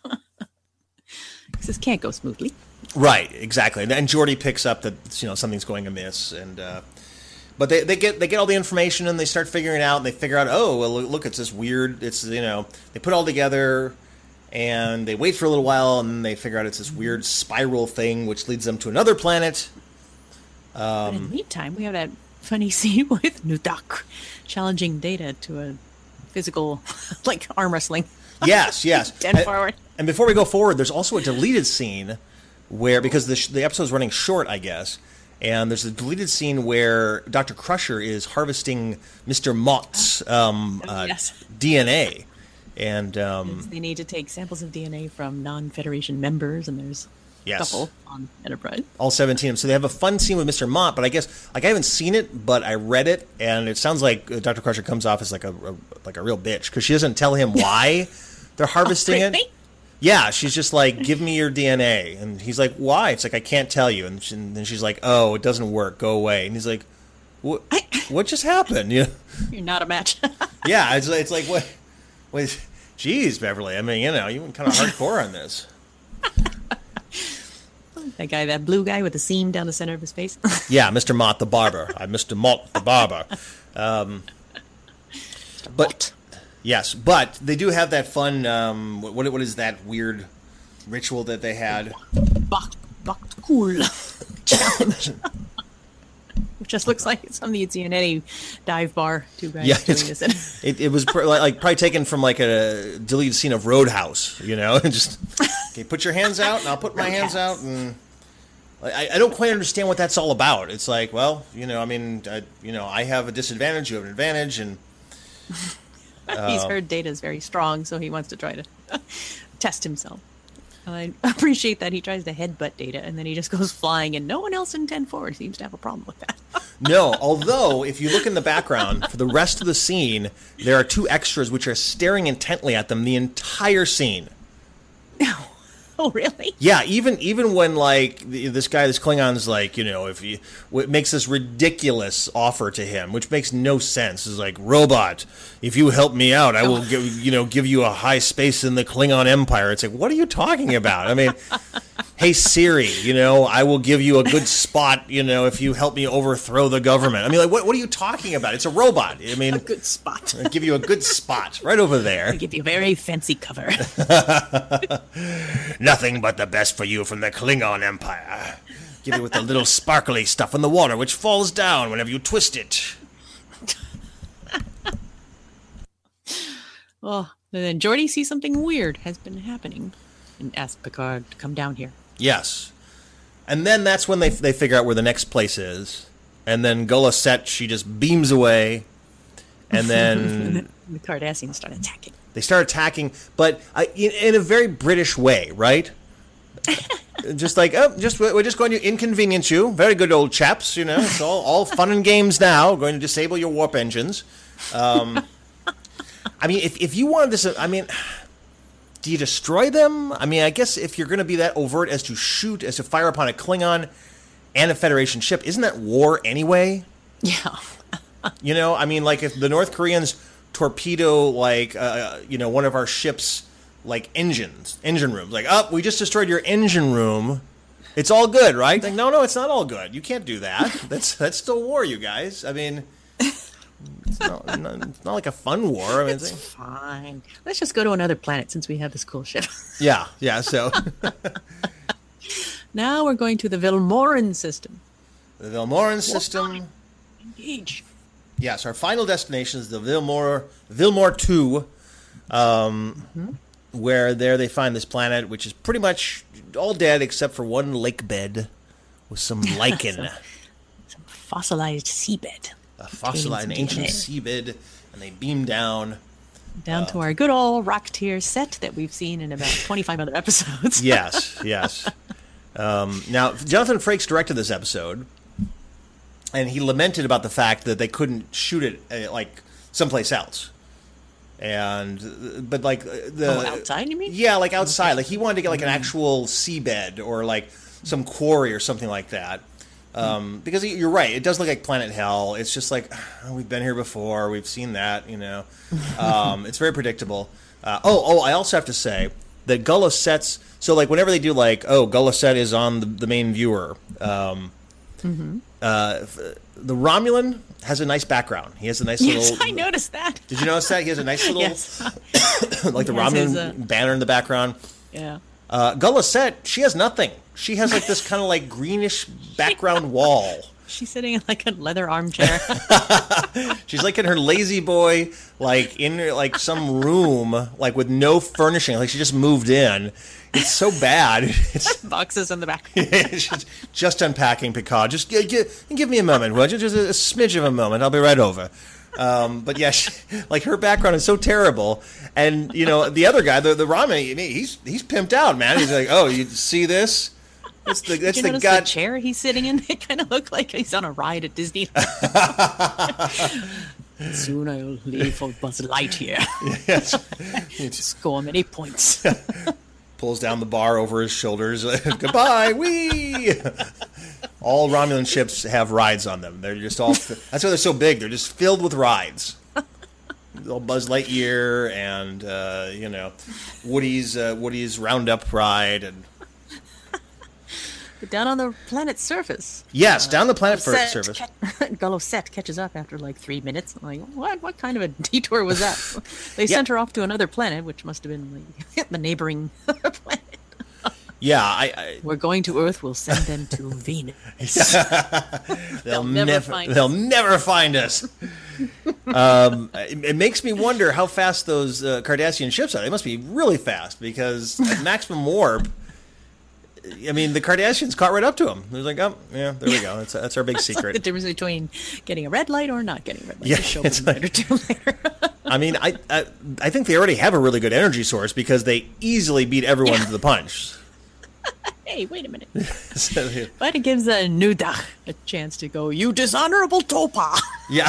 This can't go smoothly. Right, exactly. And Geordi picks up that, you know, something's going amiss, and uh, but they, they get they get all the information, and they start figuring it out, and they figure out, oh, well, look, it's this weird, it's, you know, they put it all together, and they wait for a little while, and then they figure out it's this weird spiral thing, which leads them to another planet. Um, but in the meantime, we have that funny scene with Nudak challenging Data to a physical, like, arm wrestling. Yes, yes. Ten and, forward. And before we go forward, there's also a deleted scene where, because the, sh- the episode's running short, I guess, and there's a deleted scene where Doctor Crusher is harvesting Mister Mott's um, uh, yes. D N A. And um, they need to take samples of D N A from non-Federation members, and there's yes. a couple on Enterprise. All seventeen of them. So they have a fun scene with Mister Mott, but I guess, like, I haven't seen it, but I read it, and it sounds like Doctor Crusher comes off as like a, a like a real bitch, because she doesn't tell him why they're harvesting oh, really? it. Yeah, she's just like, give me your D N A. And he's like, why? It's like, I can't tell you. And, she, and then she's like, oh, it doesn't work. Go away. And he's like, what What just happened? You know? You're not a match. Yeah, it's, it's like, what? Wait, geez, Beverly. I mean, you know, you went kind of hardcore on this. That guy, that blue guy with the seam down the center of his face. Yeah, Mister Mott the barber. I'm Mister Mott the barber. Um, but... Mott. Yes, but they do have that fun, um, what what is that weird ritual that they had? Bak Bakul challenge. Which just looks like something you'd see in any dive bar. Two guys yeah, doing this. It, it was pr- like, like probably taken from like a deleted scene of Roadhouse, you know? And just, okay, put your hands out, and I'll put my hands out, and I, I don't quite understand what that's all about. It's like, well, you know, I mean, I, you know, I have a disadvantage, you have an advantage, and... He's heard Data's very strong, so he wants to try to test himself. I appreciate that he tries to headbutt Data, and then he just goes flying, and no one else in ten forward seems to have a problem with that. No, although, if you look in the background, for the rest of the scene, there are two extras which are staring intently at them the entire scene. Oh, really? Yeah, even even when, like, this guy, this Klingon's like, you know, if you w- makes this ridiculous offer to him, which makes no sense. It's like, robot, if you help me out, I will give, you know, give you a high space in the Klingon Empire. It's like, what are you talking about? I mean, hey, Siri, you know, I will give you a good spot, you know, if you help me overthrow the government. I mean, like, what, what are you talking about? It's a robot. I mean, a good spot. I'll give you a good spot right over there. I'll give you a very fancy cover. Nothing but the best for you from the Klingon Empire. Give you with the little sparkly stuff in the water which falls down whenever you twist it. Oh, and then Geordi sees something weird has been happening and asks Picard to come down here. Yes. And then that's when they they figure out where the next place is. And then Gula Set, she just beams away. And then the Cardassians start attacking. They start attacking, but uh, in, in a very British way, right? Just like, oh, just we're just going to inconvenience you. Very good old chaps, you know. It's all, all fun and games now. We're going to disable your warp engines. Um, I mean, if if you wanted this, I mean, do you destroy them? I mean, I guess if you're going to be that overt as to shoot, as to fire upon a Klingon and a Federation ship, isn't that war anyway? Yeah. You know, I mean, like if the North Koreans torpedo, like, uh, you know, one of our ships, like engines, engine rooms, like, oh, we just destroyed your engine room. It's all good, right? Like, no, no, it's not all good. You can't do that. That's that's still war, you guys. I mean, it's not, not, it's not like a fun war. I mean, it's fine. Let's just go to another planet since we have this cool ship. Yeah, yeah. So now we're going to the Vilmorin system. The Vilmorin system. Engage. Yes, our final destination is the Vilmor Vilmor two, um, mm-hmm. where there they find this planet, which is pretty much all dead except for one lake bed with some lichen. some, some fossilized seabed. A fossilized, an ancient seabed, and they beam down. Down uh, to our good old rock tier set that we've seen in about twenty-five other episodes. Yes, yes. Um, now, Jonathan Frakes directed this episode. And he lamented about the fact that they couldn't shoot it uh, like someplace else, and but like the oh, outside, you mean? Yeah, like outside. Like he wanted to get like an actual seabed or like some quarry or something like that. Um, because you're right, it does look like Planet Hell. It's just like oh, we've been here before, we've seen that. You know, um, it's very predictable. Uh, oh, oh, I also have to say that Gula Set's. So like whenever they do like oh Gula Set is on the, the main viewer. Um, Mm-hmm. Uh, the Romulan has a nice background. He has a nice yes, little. I noticed that. Did you notice that he has a nice little, yes. like the Romulan his, uh, banner in the background? Yeah. Uh, Gula Set, she has nothing. She has like this kind of like greenish background wall. She's sitting in like a leather armchair. She's like in her lazy boy, like in like some room, like with no furnishing. Like she just moved in. It's so bad. It's boxes in the back. just, just unpacking, Picard. Just give, give, give me a moment, would you? Just a, a smidge of a moment. I'll be right over. Um, but yeah, she, like her background is so terrible, and you know the other guy, the the Ramen, he's he's pimped out, man. He's like, oh, you see this? That's the that's Did you the notice guy. The chair he's sitting in. It kind of looked like he's on a ride at Disney. Soon I'll leave for Buzz Lightyear. Yes, score many points. Pulls down the bar over his shoulders. Goodbye, wee. All Romulan ships have rides on them. They're just all. That's why they're so big. They're just filled with rides. All Buzz Lightyear and uh, you know Woody's uh, Woody's Roundup ride and. Down on the planet's surface. Yes, uh, down the planet Set, surface. Gula Set catches up after like three minutes. I'm like, what? What kind of a detour was that? They yeah. sent her off to another planet, which must have been like the neighboring planet. Yeah, I, I. We're going to Earth. We'll send them to Venus. they'll, they'll never, never find They'll us. never find us. um, it, it makes me wonder how fast those uh, Cardassian ships are. They must be really fast because at maximum warp. I mean, the Cardassians caught right up to him. They're like, oh, yeah, there we go. That's, that's our big that's secret. Like the difference between getting a red light or not getting a red light. Yeah, show it's a like, minute or two later. I mean, I, I I think they already have a really good energy source because they easily beat everyone yeah. to the punch. Hey, wait a minute. so, yeah. But it gives a Nudach a chance to go, you dishonorable Topa. Yeah.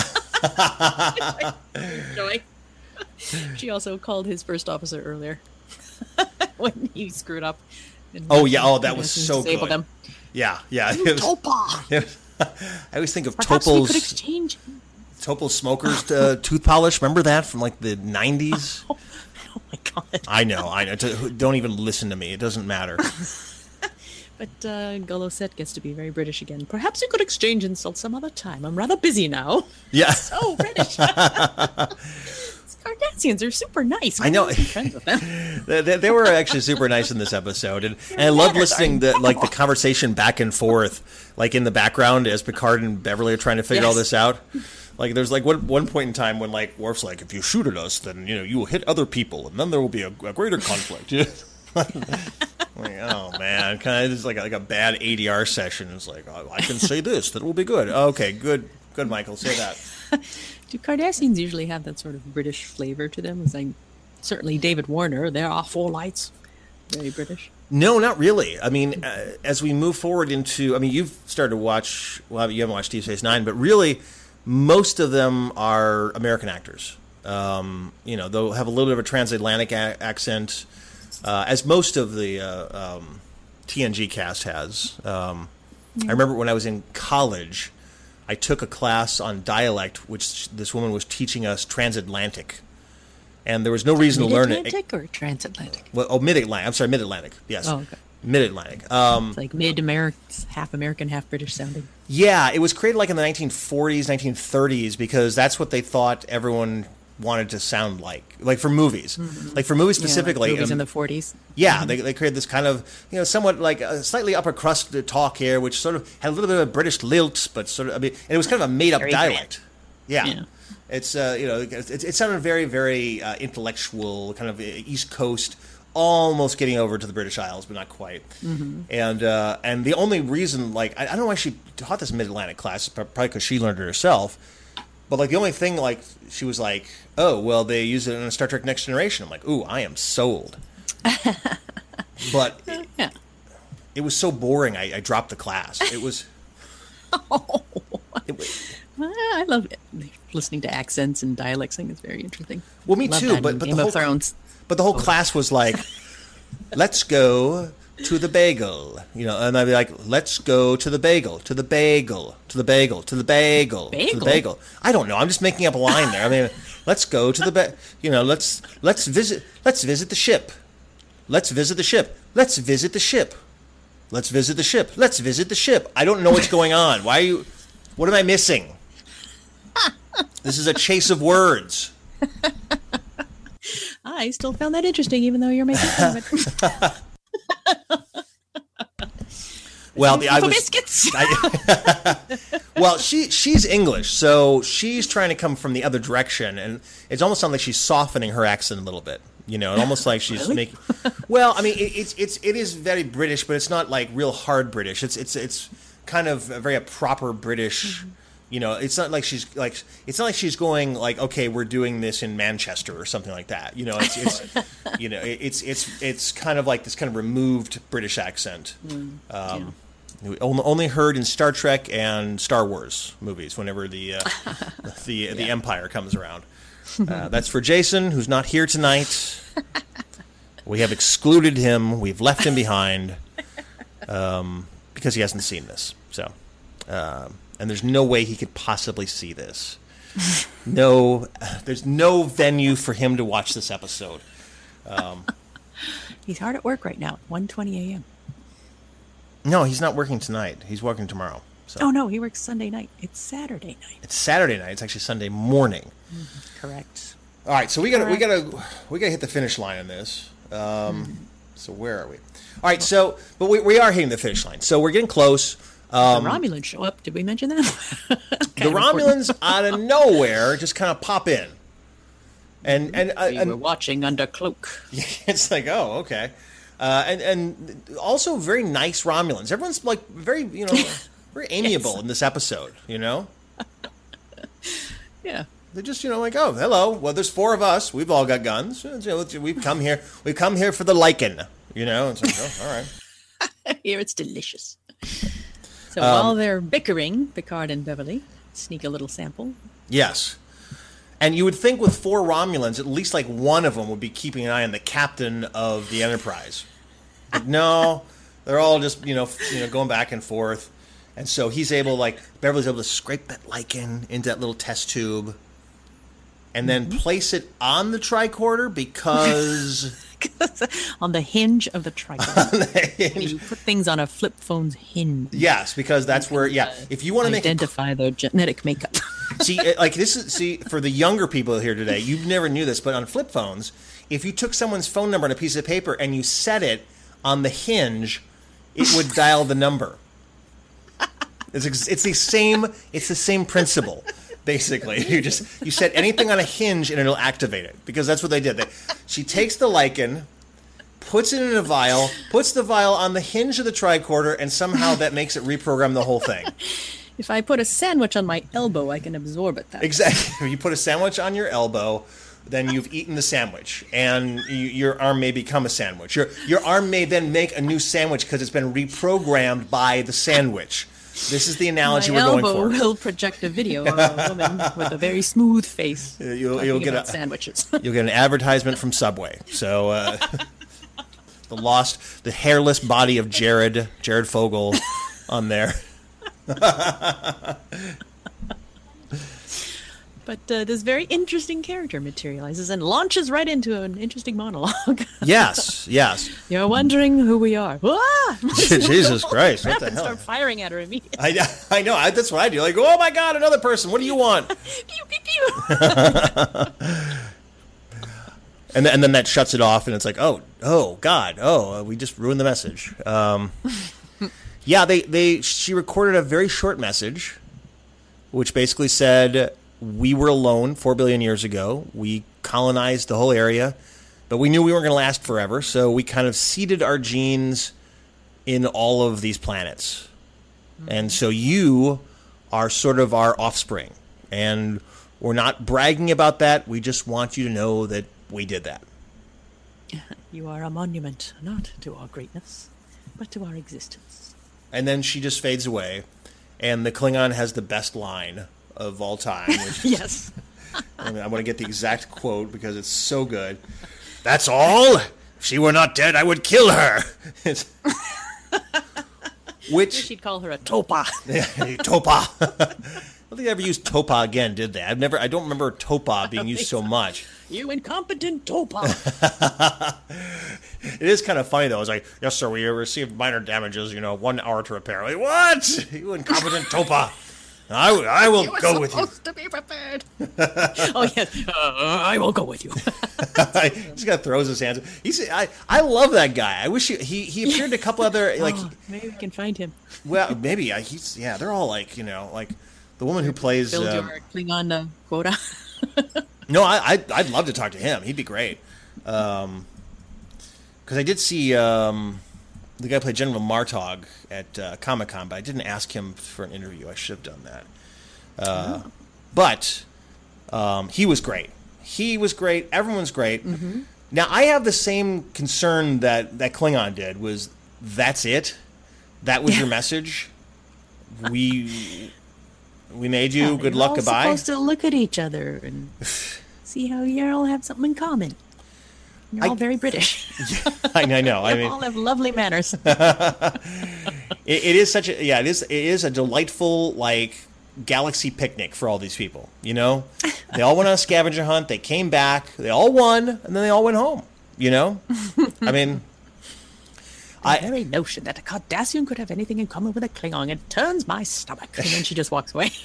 She also called his first officer earlier when he screwed up. Oh yeah! Oh, that was so good. Them. Yeah, yeah. You it was, Topa. It was, I always think of Perhaps Topol's we could exchange. Topol's Smoker's uh, tooth polish. Remember that from like the nineties? Oh, oh my god! I know. I know. Don't even listen to me. It doesn't matter. But uh, Gula Set gets to be very British again. Perhaps you could exchange insults some other time. I'm rather busy now. Yeah. So British. Cardassians are super nice. I know. Friends with them. they, they were actually super nice in this episode, and, and I love listening to like the conversation back and forth, like in the background as Picard and Beverly are trying to figure yes. all this out. Like there's like one one point in time when like Worf's like, if you shoot at us, then you know you will hit other people, and then there will be a, a greater conflict. Like, oh man, kind of just like a, like a bad A D R session. It's like, oh, I can say this, that will be good. Okay, good, good, Michael, say that. Do Cardassians usually have that sort of British flavor to them? It's like certainly David Warner. There are four lights. Very British. No, not really. I mean, uh, as we move forward into, I mean, you've started to watch. Well, you haven't watched Deep Space Nine, but really, most of them are American actors. Um, you know, they'll have a little bit of a transatlantic a- accent. Uh, as most of the uh, um, T N G cast has. Um, yeah. I remember when I was in college, I took a class on dialect, which this woman was teaching us transatlantic. And there was no reason to learn it. Mid-Atlantic or transatlantic? Well, oh, mid-Atlantic. I'm sorry, mid-Atlantic. Yes. Oh, okay. Mid-Atlantic. Um, it's like mid-American, half American, half British sounding. Yeah, it was created like in the nineteen forties, nineteen thirties, because that's what they thought everyone wanted to sound like, like for movies, mm-hmm. like for movies specifically. Yeah, like movies um, in the forties. Yeah, mm-hmm. they they created this kind of, you know, somewhat like a slightly upper crust talk here, which sort of had a little bit of a British lilt, but sort of, I mean, and it was kind of a made up very dialect. Yeah. yeah, it's uh, you know, it, it sounded very, very uh, intellectual, kind of East Coast, almost getting over to the British Isles, but not quite. Mm-hmm. And uh, and the only reason, like, I, I don't know why she taught this Mid-Atlantic class, probably because she learned it herself. But, like, the only thing, like, she was like, oh, well, they use it in Star Trek Next Generation. I'm like, ooh, I am sold. But it, yeah. it was so boring, I, I dropped the class. It was... oh. It was I love it. Listening to accents and dialects. I think it's very interesting. well, me love too, that but, in but Game the whole... of Thrones. But the whole class was like, let's go to the bagel, you know, and I'd be like, let's go to the bagel, to the bagel, to the bagel, to the bagel, bagel? to the bagel. I don't know. I'm just making up a line there. I mean, let's go to the, ba- you know, let's let's visit, let's visit the ship, let's visit the ship, let's visit the ship, let's visit the ship, let's visit the ship. I don't know what's going on. Why are you? What am I missing? This is a chase of words. I still found that interesting, even though you're making fun of it. Well, the, I For was. biscuits. I, well, she she's English, so she's trying to come from the other direction, and it's almost sounds like she's softening her accent a little bit. You know, almost like she's Really? making. Well, I mean, it, it's it's it is very British, but it's not like real hard British. It's it's it's kind of a very a proper British. Mm-hmm. You know, it's not like she's like it's not like she's going like, okay, we're doing this in Manchester or something like that. You know, it's it's you know, it's it's it's kind of like this kind of removed British accent. Mm, um, yeah. Only heard in Star Trek and Star Wars movies whenever the uh, the yeah. the Empire comes around. Uh, that's for Jason, who's not here tonight. We have excluded him. We've left him behind um, because he hasn't seen this. So. Um, And there's no way he could possibly see this. No, there's no venue for him to watch this episode. Um, He's hard at work right now. one twenty a.m. No, he's not working tonight. He's working tomorrow. So. Oh, no, he works Sunday night. It's Saturday night. It's Saturday night. It's actually Sunday morning. Mm-hmm. Correct. All right, so we got to we Correct. got to we got to hit the finish line on this. Um, mm-hmm. So where are we? All right, so but we we are hitting the finish line. So we're getting close. Um, the Romulans show up. Did we mention that? The Romulans out of nowhere just kind of pop in, and and, uh, we and were watching under cloak. it's like, oh, okay, uh, and and also very nice Romulans. Everyone's like very, you know, very amiable Yes. in this episode. You know, Yeah. they're just, you know, like, oh, hello. Well, there's four of us. We've all got guns. You know, we've come here. We've come here for the lichen. You know, it's like, oh, all right. Here it's delicious. So Um, while they're bickering, Picard and Beverly sneak a little sample. Yes. And you would think with four Romulans, at least like one of them would be keeping an eye on the captain of the Enterprise. But no, they're all just, you know, f- you know, going back and forth. And so he's able, like, Beverly's able to scrape that lichen into that little test tube and then mm-hmm. place it on the tricorder because... on the hinge of the tricorder. You put things on a flip phone's hinge. Yes, because that's where, yeah, if you want to make identify their genetic makeup. See, like this is see for the younger people here today. You never knew this, but on flip phones, if you took someone's phone number on a piece of paper and you set it on the hinge, it would dial the number. It's it's the same. It's the same principle. Basically, you just you set anything on a hinge and it'll activate it because that's what they did. They, she takes the lichen, puts it in a vial, puts the vial on the hinge of the tricorder, and somehow that makes it reprogram the whole thing. If I put a sandwich on my elbow, I can absorb it that way. Exactly. You put a sandwich on your elbow, then you've eaten the sandwich, and you, your arm may become a sandwich. Your your arm may then make a new sandwich because it's been reprogrammed by the sandwich. This is the analogy My we're going elbow for. will project a video of a woman with a very smooth face. You'll, talking you'll get about a sandwiches. You'll get an advertisement from Subway. So uh, the lost, the hairless body of Jared, Jared Fogle, on there. But uh, this very interesting character materializes and launches right into an interesting monologue. Yes, yes. You're wondering who we are. Ah! Jesus Christ! What the and hell? start firing at her immediately. I, I know. I, that's what I do. Like, oh my God, another person. What do you want? Pew, pew, pew. And then, and then that shuts it off, and it's like, oh, oh God, oh, uh, we just ruined the message. Um, yeah, they, they she recorded a very short message, which basically said, we were alone four billion years ago. We colonized the whole area, but we knew we weren't going to last forever, so we kind of seeded our genes in all of these planets. Mm-hmm. And so you are sort of our offspring, and we're not bragging about that. We just want you to know that we did that. You are a monument, not to our greatness, but to our existence. And then she just fades away, and the Klingon has the best line of all time. Which Yes. I, mean, I want to get the exact quote because it's so good. That's all? If she were not dead, I would kill her. It's, which She'd call her a topa. Topa. I don't think they ever used Topa again, did they? I've never. I don't remember Topa being used so much. You incompetent topa. It is kind of funny though. It's like, yes, sir, we received minor damages. You know, one hour to repair. Like, what? You incompetent Topa. I, I will You go were with you. supposed to be prepared. Oh yes, uh, I will go with you. He just kind of throws his hands. He's. I. I love that guy. I wish he. He, he appeared in a couple other like. Oh, maybe we can find him. Well, maybe uh, he's. Yeah, they're all like you know like the woman who plays. Build Um, your Klingon uh, quota. no, I. I'd, I'd love to talk to him. He'd be great. Um, because I did see um, the guy who played General Martog at uh, Comic Con, but I didn't ask him for an interview. I should have done that. Uh, oh. But um, he was great. He was great. Everyone's great. Mm-hmm. Now, I have the same concern that, that Klingon did, was that's it? That was your message? We we made you. Yeah, Good you're luck, all goodbye? Supposed to look at each other and see how you all have something in common. You're I, all very British. I know. I know. I you mean, all have lovely manners. it, it is such a yeah. It is. It is a delightful like galaxy picnic for all these people. You know, they all went on a scavenger hunt. They came back. They all won, and then they all went home. You know, I mean, the I very notion that a Cardassian could have anything in common with a Klingon, it turns my stomach. And then she just walks away.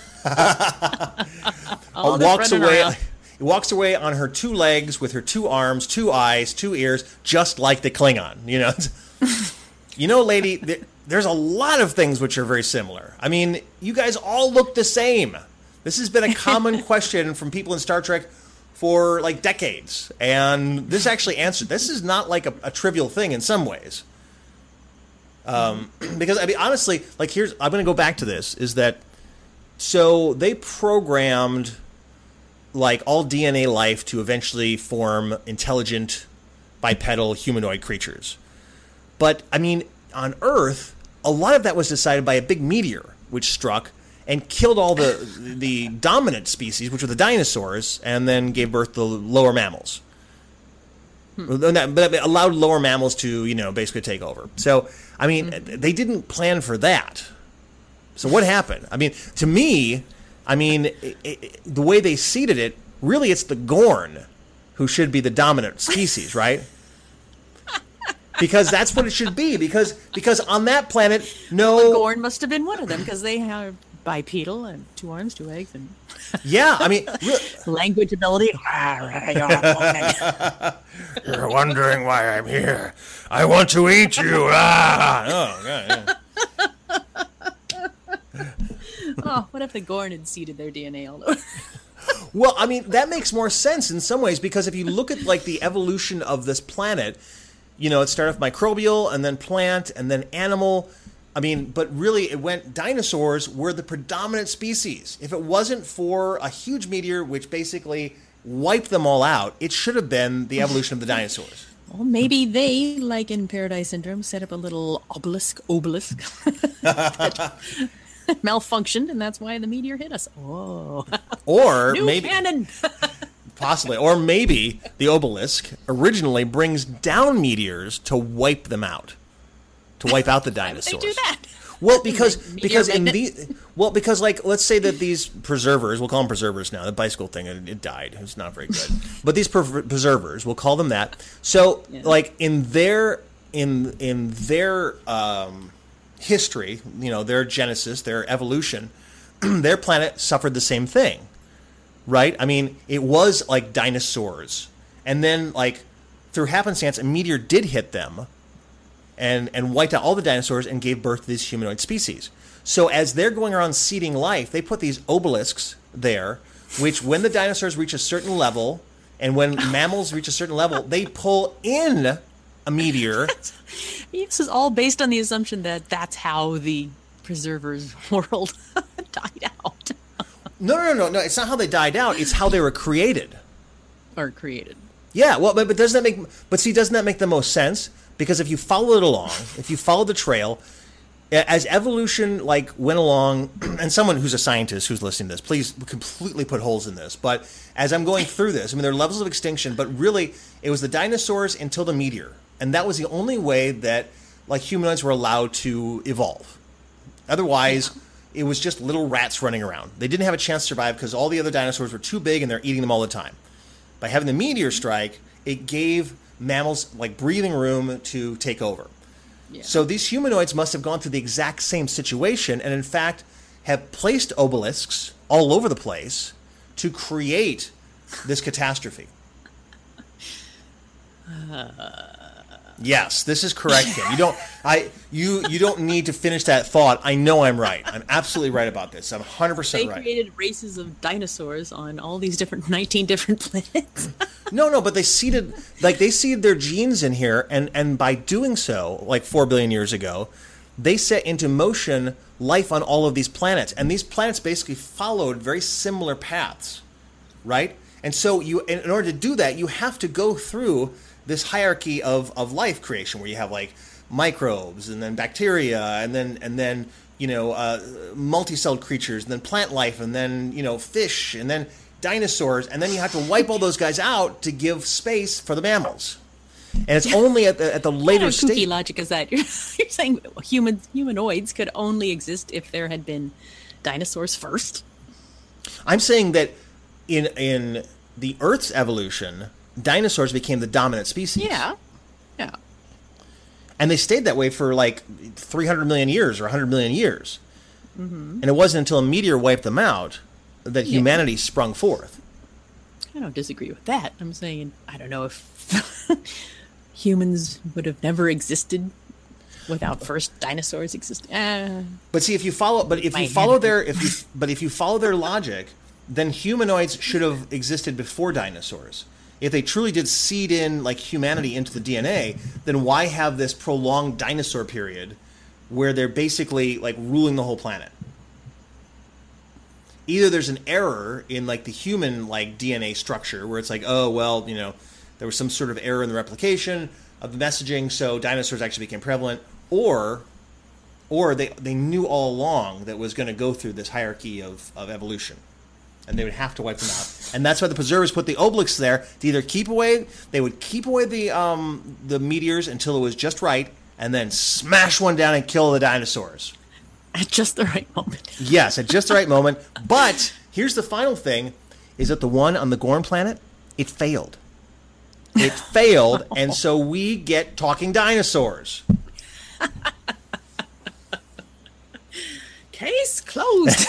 All walks away. Around. Walks away on her two legs with her two arms, two eyes, two ears, just like the Klingon. You know, you know, lady. There, there's a lot of things which are very similar. I mean, you guys all look the same. This has been a common question from people in Star Trek for like decades, and this actually answered. This is not like a, a trivial thing in some ways, um, because I mean, honestly, like here's I'm going to go back to this. Is that so? They programmed like all D N A life to eventually form intelligent bipedal humanoid creatures. But, I mean, on Earth, a lot of that was decided by a big meteor which struck and killed all the the dominant species, which were the dinosaurs, and then gave birth to lower mammals. Hmm. But it allowed lower mammals to, you know, basically take over. So, I mean, mm-hmm. they didn't plan for that. So what happened? I mean, to me... I mean, it, it, the way they seeded it, really it's the Gorn who should be the dominant species, right? Because that's what it should be. Because because on that planet, no... Well, the Gorn must have been one of them, because they are bipedal and two arms, two legs, and... Yeah, I mean... Really, language ability. You're wondering why I'm here. I want to eat you. Ah! Oh, God, yeah. Oh, what if the Gorn had seeded their D N A all over? Well, I mean, that makes more sense in some ways, because if you look at like the evolution of this planet, you know, it started off microbial and then plant and then animal. I mean, but really it went, dinosaurs were the predominant species. If it wasn't for a huge meteor which basically wiped them all out, it should have been the evolution of the dinosaurs. Well, maybe they, like in Paradise Syndrome, set up a little obelisk, obelisk, that malfunctioned, and that's why the meteor hit us. Oh, Or new maybe cannon. possibly, or maybe the obelisk originally brings down meteors to wipe them out, to wipe out the Why would dinosaurs. they do that? Well, because Meteor because in magnets? the well because like let's say that these preservers, we'll call them preservers now. The bicycle thing, it, it died. It's not very good. But these per- preservers, we'll call them that. So Yeah. like in their in in their um, history, you know, their genesis, their evolution, their planet suffered the same thing, right? I mean, it was like dinosaurs, and then like through happenstance, a meteor did hit them. And, and wiped out all the dinosaurs and gave birth to these humanoid species. So as they're going around seeding life, they put these obelisks there, which when the dinosaurs reach a certain level, and when mammals reach a certain level, they pull in a meteor. This is all based on the assumption that that's how the preservers world died out No, no, no, no. It's not how they died out. It's how they were created. or created. Yeah, well, but, but doesn't that make? But see, doesn't that make the most sense? Because if you follow it along, if you follow the trail, a- as evolution like went along, and someone who's a scientist who's listening to this, please completely put holes in this. But as I'm going through this, I mean, there are levels of extinction, but really, it was the dinosaurs until the meteor, and that was the only way that like humanoids were allowed to evolve. Otherwise, it was just little rats running around. They didn't have a chance to survive because all the other dinosaurs were too big and they're eating them all the time. By having the meteor strike, it gave mammals like breathing room to take over. Yeah. So these humanoids must have gone through the exact same situation, and in fact have placed obelisks all over the place to create this catastrophe. Uh, yes, this is correct, Kim. You don't I you you don't need to finish that thought. I know I'm right. I'm absolutely right about this. I'm one hundred percent They right. created races of dinosaurs on all these different nineteen different planets. No, no, but they seeded like they seeded their genes in here, and and by doing so, like four billion years ago, they set into motion life on all of these planets, and these planets basically followed very similar paths, right? And so you, in, in order to do that, you have to go through this hierarchy of of life creation, where you have like microbes, and then bacteria, and then and then you know uh, multi-celled creatures, and then plant life, and then you know fish, and then dinosaurs, and then you have to wipe all those guys out to give space for the mammals. And it's only at the, at the later What kind of kooky stage. logic is that? You're, you're saying human humanoids could only exist if there had been dinosaurs first? I'm saying that in in the Earth's evolution, dinosaurs became the dominant species. Yeah. Yeah. And they stayed that way for like three hundred million years or one hundred million years. Mm-hmm. And it wasn't until a meteor wiped them out that Yeah. humanity sprung forth. I don't disagree with that. I'm saying, I don't know if humans would have never existed without first dinosaurs existing. Uh, But see, if you follow, but if you Might follow have to. their, if you, but if you follow their logic, then humanoids should have existed before dinosaurs. If they truly did seed in like humanity into the D N A, then why have this prolonged dinosaur period where they're basically like ruling the whole planet? Either there's an error in like the human like D N A structure where it's like, oh well, you know, there was some sort of error in the replication of the messaging, so dinosaurs actually became prevalent, or or they they knew all along that was going to go through this hierarchy of, of evolution, and they would have to wipe them out. And that's why the preservers put the obelisks there to either keep away, they would keep away the um, the meteors until it was just right, and then smash one down and kill the dinosaurs. at just the right moment. Yes, at just the right moment. But here's the final thing, is that the one on the Gorn planet, it failed. It failed, and so we get talking dinosaurs. Case closed.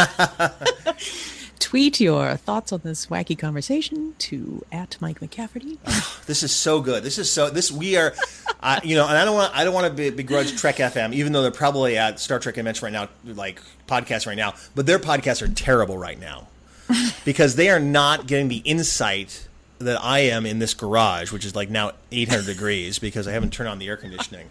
Tweet your thoughts on this wacky conversation to at Mike McCafferty. This is so good. This is so. This we are. I, you know, and I don't want I don't want to begrudge Trek F M, even though they're probably at Star Trek Convention right now, like podcasts right now. But their podcasts are terrible right now because they are not getting the insight that I am in this garage, which is like now eight hundred degrees because I haven't turned on the air conditioning.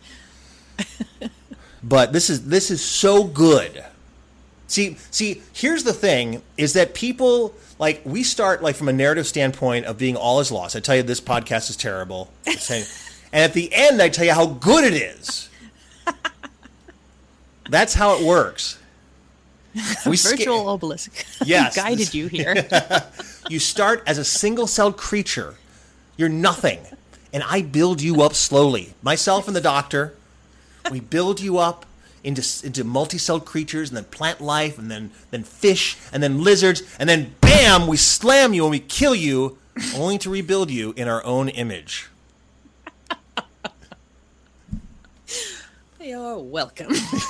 But this is this is so good. See, see, here's the thing: is that people like we start like from a narrative standpoint of being all is lost. I tell you, this podcast is terrible. Saying, and at the end, I tell you how good it is. That's how it works. We Virtual sca- obelisk. Yes. Guided you here. You start as a single-celled creature. You're nothing. And I build you up slowly. Myself and the doctor, we build you up into into multi-celled creatures, and then plant life, and then, then fish, and then lizards, and then bam, we slam you and we kill you, only to rebuild you in our own image. You're welcome.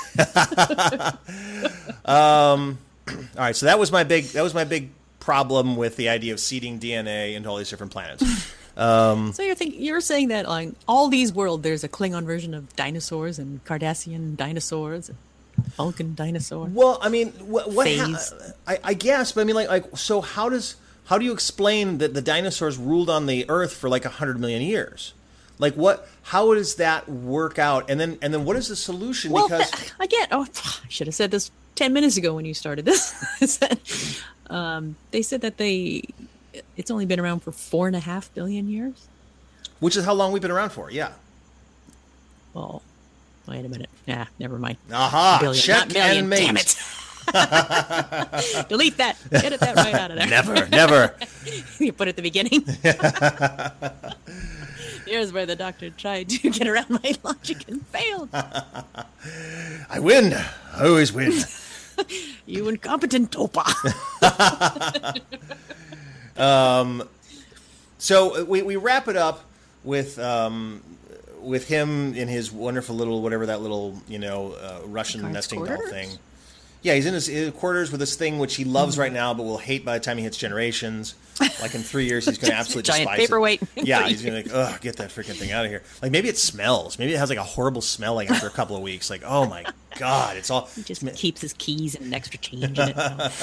um, all right, so that was my big that was my big problem with the idea of seeding D N A into all these different planets. Um, so you're thinking you're saying that like all these worlds, there's a Klingon version of dinosaurs and Cardassian dinosaurs, and Vulcan dinosaurs. Well, I mean, what, what ha- I, I guess, but I mean, like, like, so how does how do you explain that the dinosaurs ruled on the Earth for like a hundred million years? Like what? How does that work out? And then, and then, what is the solution? Well, because th- again, oh, I should have said this ten minutes ago when you started this. said, um, they said that they it's only been around for four and a half billion years, which is how long we've been around for. Yeah. Well, wait a minute. Yeah, never mind. Aha! Billion, check not million. and mate. Damn it! Delete that. Get that right out of there. Never, never. You put it at the beginning. Here's where the doctor tried to get around my logic and failed. I win. I always win. You incompetent topa. um, so we, we wrap it up with um, with him in his wonderful little whatever that little you know uh, Russian Picard's nesting quarters? doll thing. Yeah, he's in his, his quarters with this thing which he loves right now, but will hate by the time he hits Generations. Like in three years, he's going to absolutely giant despise paperweight. it. Yeah, he's going to like, ugh, get that freaking thing out of here. Like maybe it smells. Maybe it has like a horrible smell. Like after a couple of weeks, like oh my god, it's all. He just keeps his keys and extra change in it.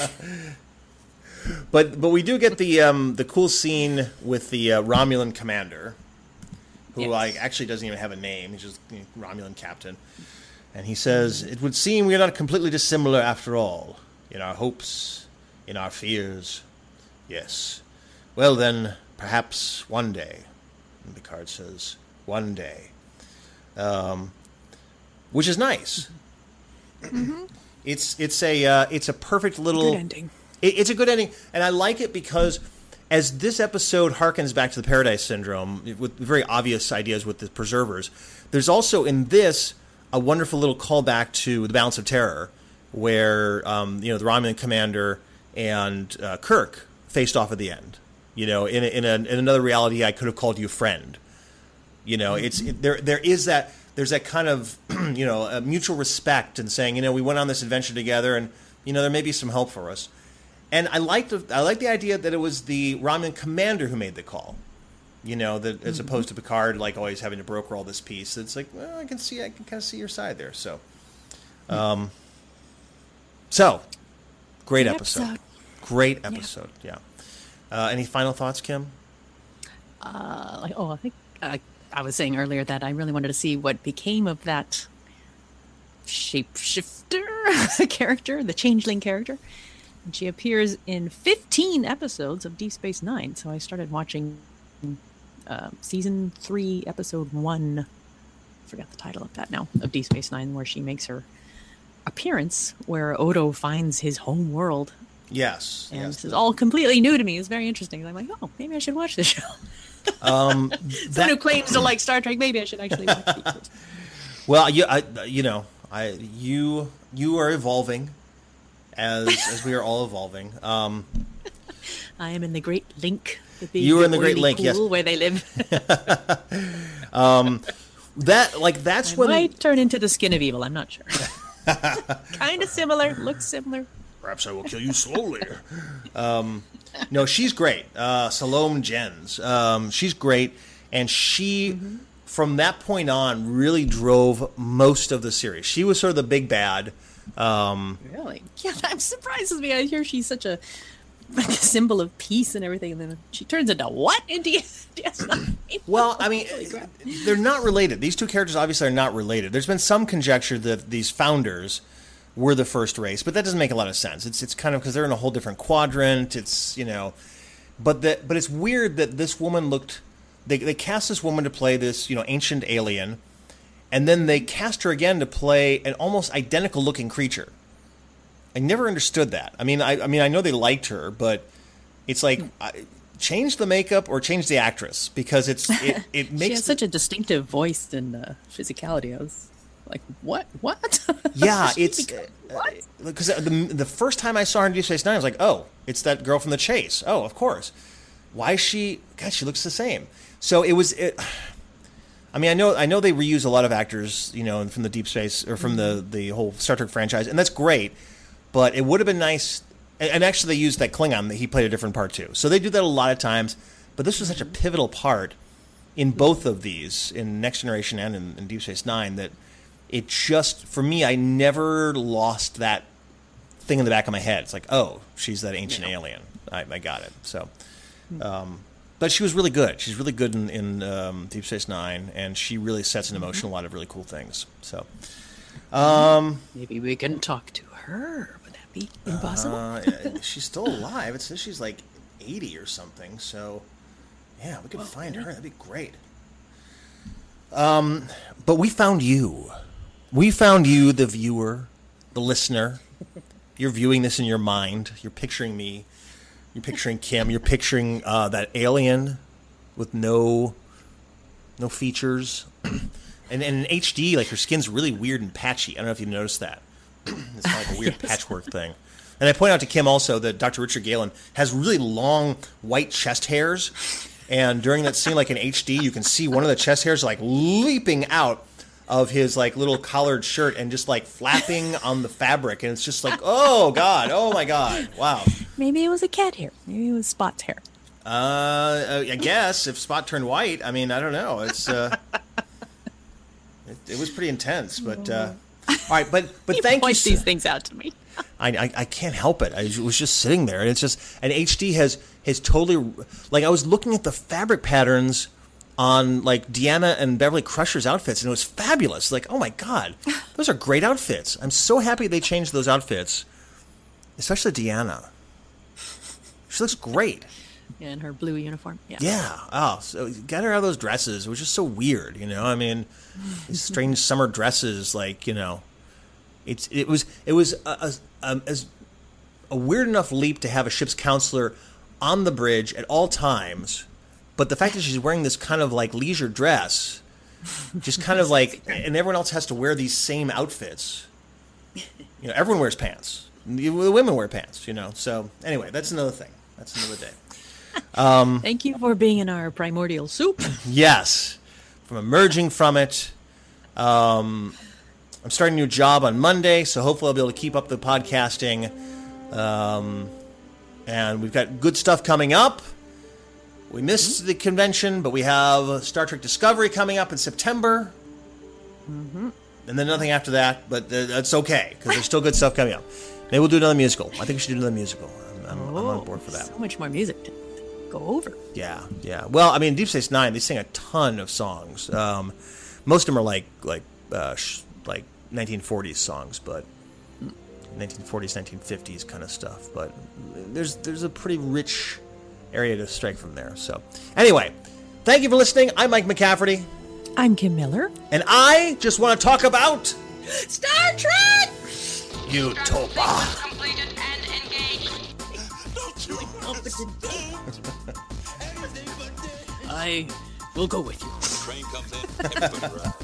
But but we do get the um, the cool scene with the uh, Romulan commander, who Yes. like actually doesn't even have a name. He's just you know, Romulan captain, and he says, "It would seem we are not completely dissimilar after all, in our hopes, in our fears. Yes. Well then, perhaps one day." And Picard says, "One day," um, which is nice. Mm-hmm. It's it's a uh, it's a perfect little Good ending. It, it's a good ending, and I like it because as this episode harkens back to the Paradise Syndrome with very obvious ideas with the preservers, there's also in this a wonderful little callback to the Balance of Terror, where um, you know the Romulan commander and uh, Kirk faced off at the end. You know, in a, in, a, in another reality, I could have called you friend. You know, it's it, there. There is that. There's that kind of you know a mutual respect and saying, you know, we went on this adventure together, and you know there may be some help for us. And I liked the, I like the idea that it was the Romulan commander who made the call. You know, that as opposed to Picard, like always having to broker all this piece. It's like, well, I can see, I can kind of see your side there. So, um, so great Good episode. episode. Great episode. Yeah. yeah. Uh, any final thoughts, Kim? Uh, like, oh, I think uh, I was saying earlier that I really wanted to see what became of that shapeshifter character, the changeling character. And she appears in fifteen episodes of Deep Space Nine. So I started watching uh, season three, episode one. I forgot the title of that now, of Deep Space Nine, where she makes her appearance, where Odo finds his home world. Yes. And yes. this is all completely new to me. It's very interesting. I'm like, oh, maybe I should watch this show. Um, Someone that, who claims to like Star Trek, maybe I should actually watch Deep Space. well, you, I, you know, I, you, you are evolving, as as we are all evolving. Um, I am in the Great Link. The big, You are in the Great oily Link, pool yes. where they live. um, that like that's I when might turn into the Skin of Evil. I'm not sure. Kind of similar. Looks similar. perhaps I will kill you slowly. um, no, she's great. Uh, Salome Jens. Um, she's great, and she, Mm-hmm. from that point on, really drove most of the series. She was sort of the big bad. Um, Really? Yeah, that surprises me. I hear she's such a, like a symbol of peace and everything, and then she turns into what in D S nine? well, I mean, they're not related. These two characters obviously are not related. There's been some conjecture that these founders were the first race, but that doesn't make a lot of sense. It's it's kind of because they're in a whole different quadrant. It's, you know, but that but it's weird that this woman looked. They they cast this woman to play this, you know, ancient alien, and then they cast her again to play an almost identical looking creature. I never understood that. I mean, I I mean, I know they liked her, but it's like I, change the makeup or change the actress, because it's it it makes She has such a distinctive voice and uh, physicality. I was like, what? What? yeah, She it's become- what? because the the first time I saw her in Deep Space Nine, I was like, oh, it's that girl from The Chase. Oh, of course. Why is she? God, she looks the same. So it was. It, I mean, I know I know they reuse a lot of actors, you know, from the Deep Space or from the the whole Star Trek franchise, and that's great. But it would have been nice. And, and actually, they used that Klingon that he played a different part too. So they do that a lot of times. But this was such a pivotal part in both of these, in Next Generation and in, in Deep Space Nine, that it just, for me, I never lost that thing in the back of my head. It's like, oh, she's that ancient yeah. alien. I, I got it. So. Um, But she was really good. She's really good in, in um, Deep Space Nine, and she really sets in motion a lot of really cool things. So, um, maybe we can talk to her. Would that be impossible? Uh, she's still alive. It says she's like eighty or something. So, yeah, we could well, find her. That'd be great. Um, but we found you. We found you, the viewer, the listener. You're viewing this in your mind. You're picturing me. You're picturing Kim. You're picturing uh, that alien with no no features. and, and in H D, like, her skin's really weird and patchy. I don't know if you noticed that. It's kind of like a weird yes. patchwork thing. And I point out to Kim also that Doctor Richard Galen has really long white chest hairs. And during that scene, like in H D, you can see one of the chest hairs like leaping out of his like little collared shirt and just like flapping on the fabric, and it's just like, oh god, oh my god, wow. Maybe it was a cat hair. Maybe it was Spot's hair. Uh, I guess if Spot turned white, I mean, I don't know. It's uh, it, it was pretty intense, but uh, all right, but but you thank point you. Point these things out to me. I, I I can't help it. I was just sitting there, and it's just, and H D has has totally, like, I was looking at the fabric patterns on like Deanna and Beverly Crusher's outfits, and it was fabulous. Like, oh my god, those are great outfits. I'm so happy they changed those outfits, especially Deanna. She looks great. Yeah, in her blue uniform. Yeah. Yeah. Oh, so get her out of those dresses. It was just so weird, you know. I mean, these strange summer dresses, like, you know, it's it was it was a, a, a, a weird enough leap to have a ship's counselor on the bridge at all times. But the fact that she's wearing this kind of like leisure dress, just kind of like, and everyone else has to wear these same outfits. You know, everyone wears pants. The women wear pants, you know. So anyway, that's another thing. That's another day. Um, Thank you for being in our primordial soup. Yes. From emerging from it. Um, I'm starting a new job on Monday, so hopefully I'll be able to keep up the podcasting. Um, and we've got good stuff coming up. We missed mm-hmm. the convention, but we have Star Trek Discovery coming up in September. Mm-hmm. And then nothing after that, but uh, that's okay, because there's still good stuff coming up. Maybe we'll do another musical. I think we should do another musical. I'm, I'm, oh, I'm on board for that. So much more music to go over. Yeah, yeah. Well, I mean, Deep Space Nine, they sing a ton of songs. Um, most of them are like like uh, sh- like nineteen forties songs, but nineteen forties, nineteen fifties kind of stuff. But there's there's a pretty rich area to strike from there. So anyway, thank you for listening. I'm Mike McCafferty. I'm Kim Miller. And I just want to talk about Star Trek! Utopia. Completed and engaged. I will go with you. Train comes in, everybody rides.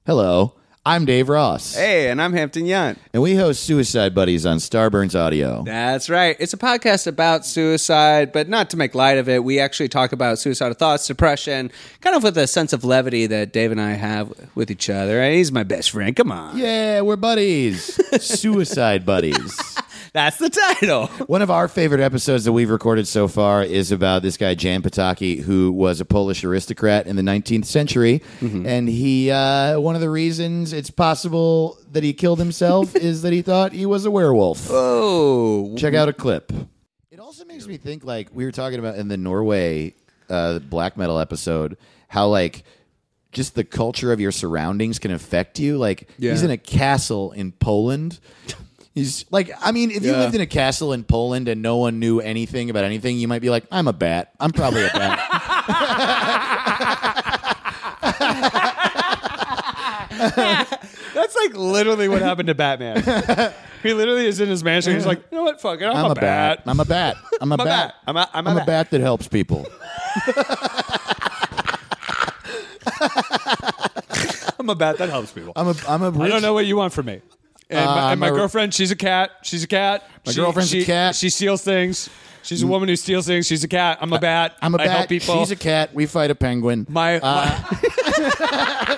Hello, I'm Dave Ross. Hey, and I'm Hampton Yount. And we host Suicide Buddies on Starburns Audio. That's right. It's a podcast about suicide, but not to make light of it. We actually talk about suicidal thoughts, depression, kind of with a sense of levity that Dave and I have with each other. And he's my best friend. Come on. Yeah, we're buddies. Suicide Buddies. That's the title. One of our favorite episodes that we've recorded so far is about this guy, Jan Potocki, who was a Polish aristocrat in the nineteenth century. Mm-hmm. And he, uh, one of the reasons it's possible that he killed himself is that he thought he was a werewolf. Oh. Check out a clip. It also makes me think, like, we were talking about in the Norway uh, black metal episode, how, like, just the culture of your surroundings can affect you. Like, yeah. He's in a castle in Poland. He's like, I mean, if you yeah. lived in a castle in Poland and no one knew anything about anything, you might be like, I'm a bat. I'm probably a bat. That's like literally what happened to Batman. He literally is in his mansion. He's like, you know what? Fuck it. I'm, I'm a, a bat. bat. I'm a bat. I'm a I'm bat. A bat. I'm a, I'm a I'm bat. a bat that helps people. I'm a bat that helps people. I'm a. I'm a. Rich, I don't know what you want from me. And my, Uh, and my my- girlfriend, she's a cat. She's a cat. My She- girlfriend's a she- cat. She steals things. She's a woman who steals things. She's a cat. I'm a bat. I'm a I help bat. people. She's a cat. We fight a penguin. My, Uh, my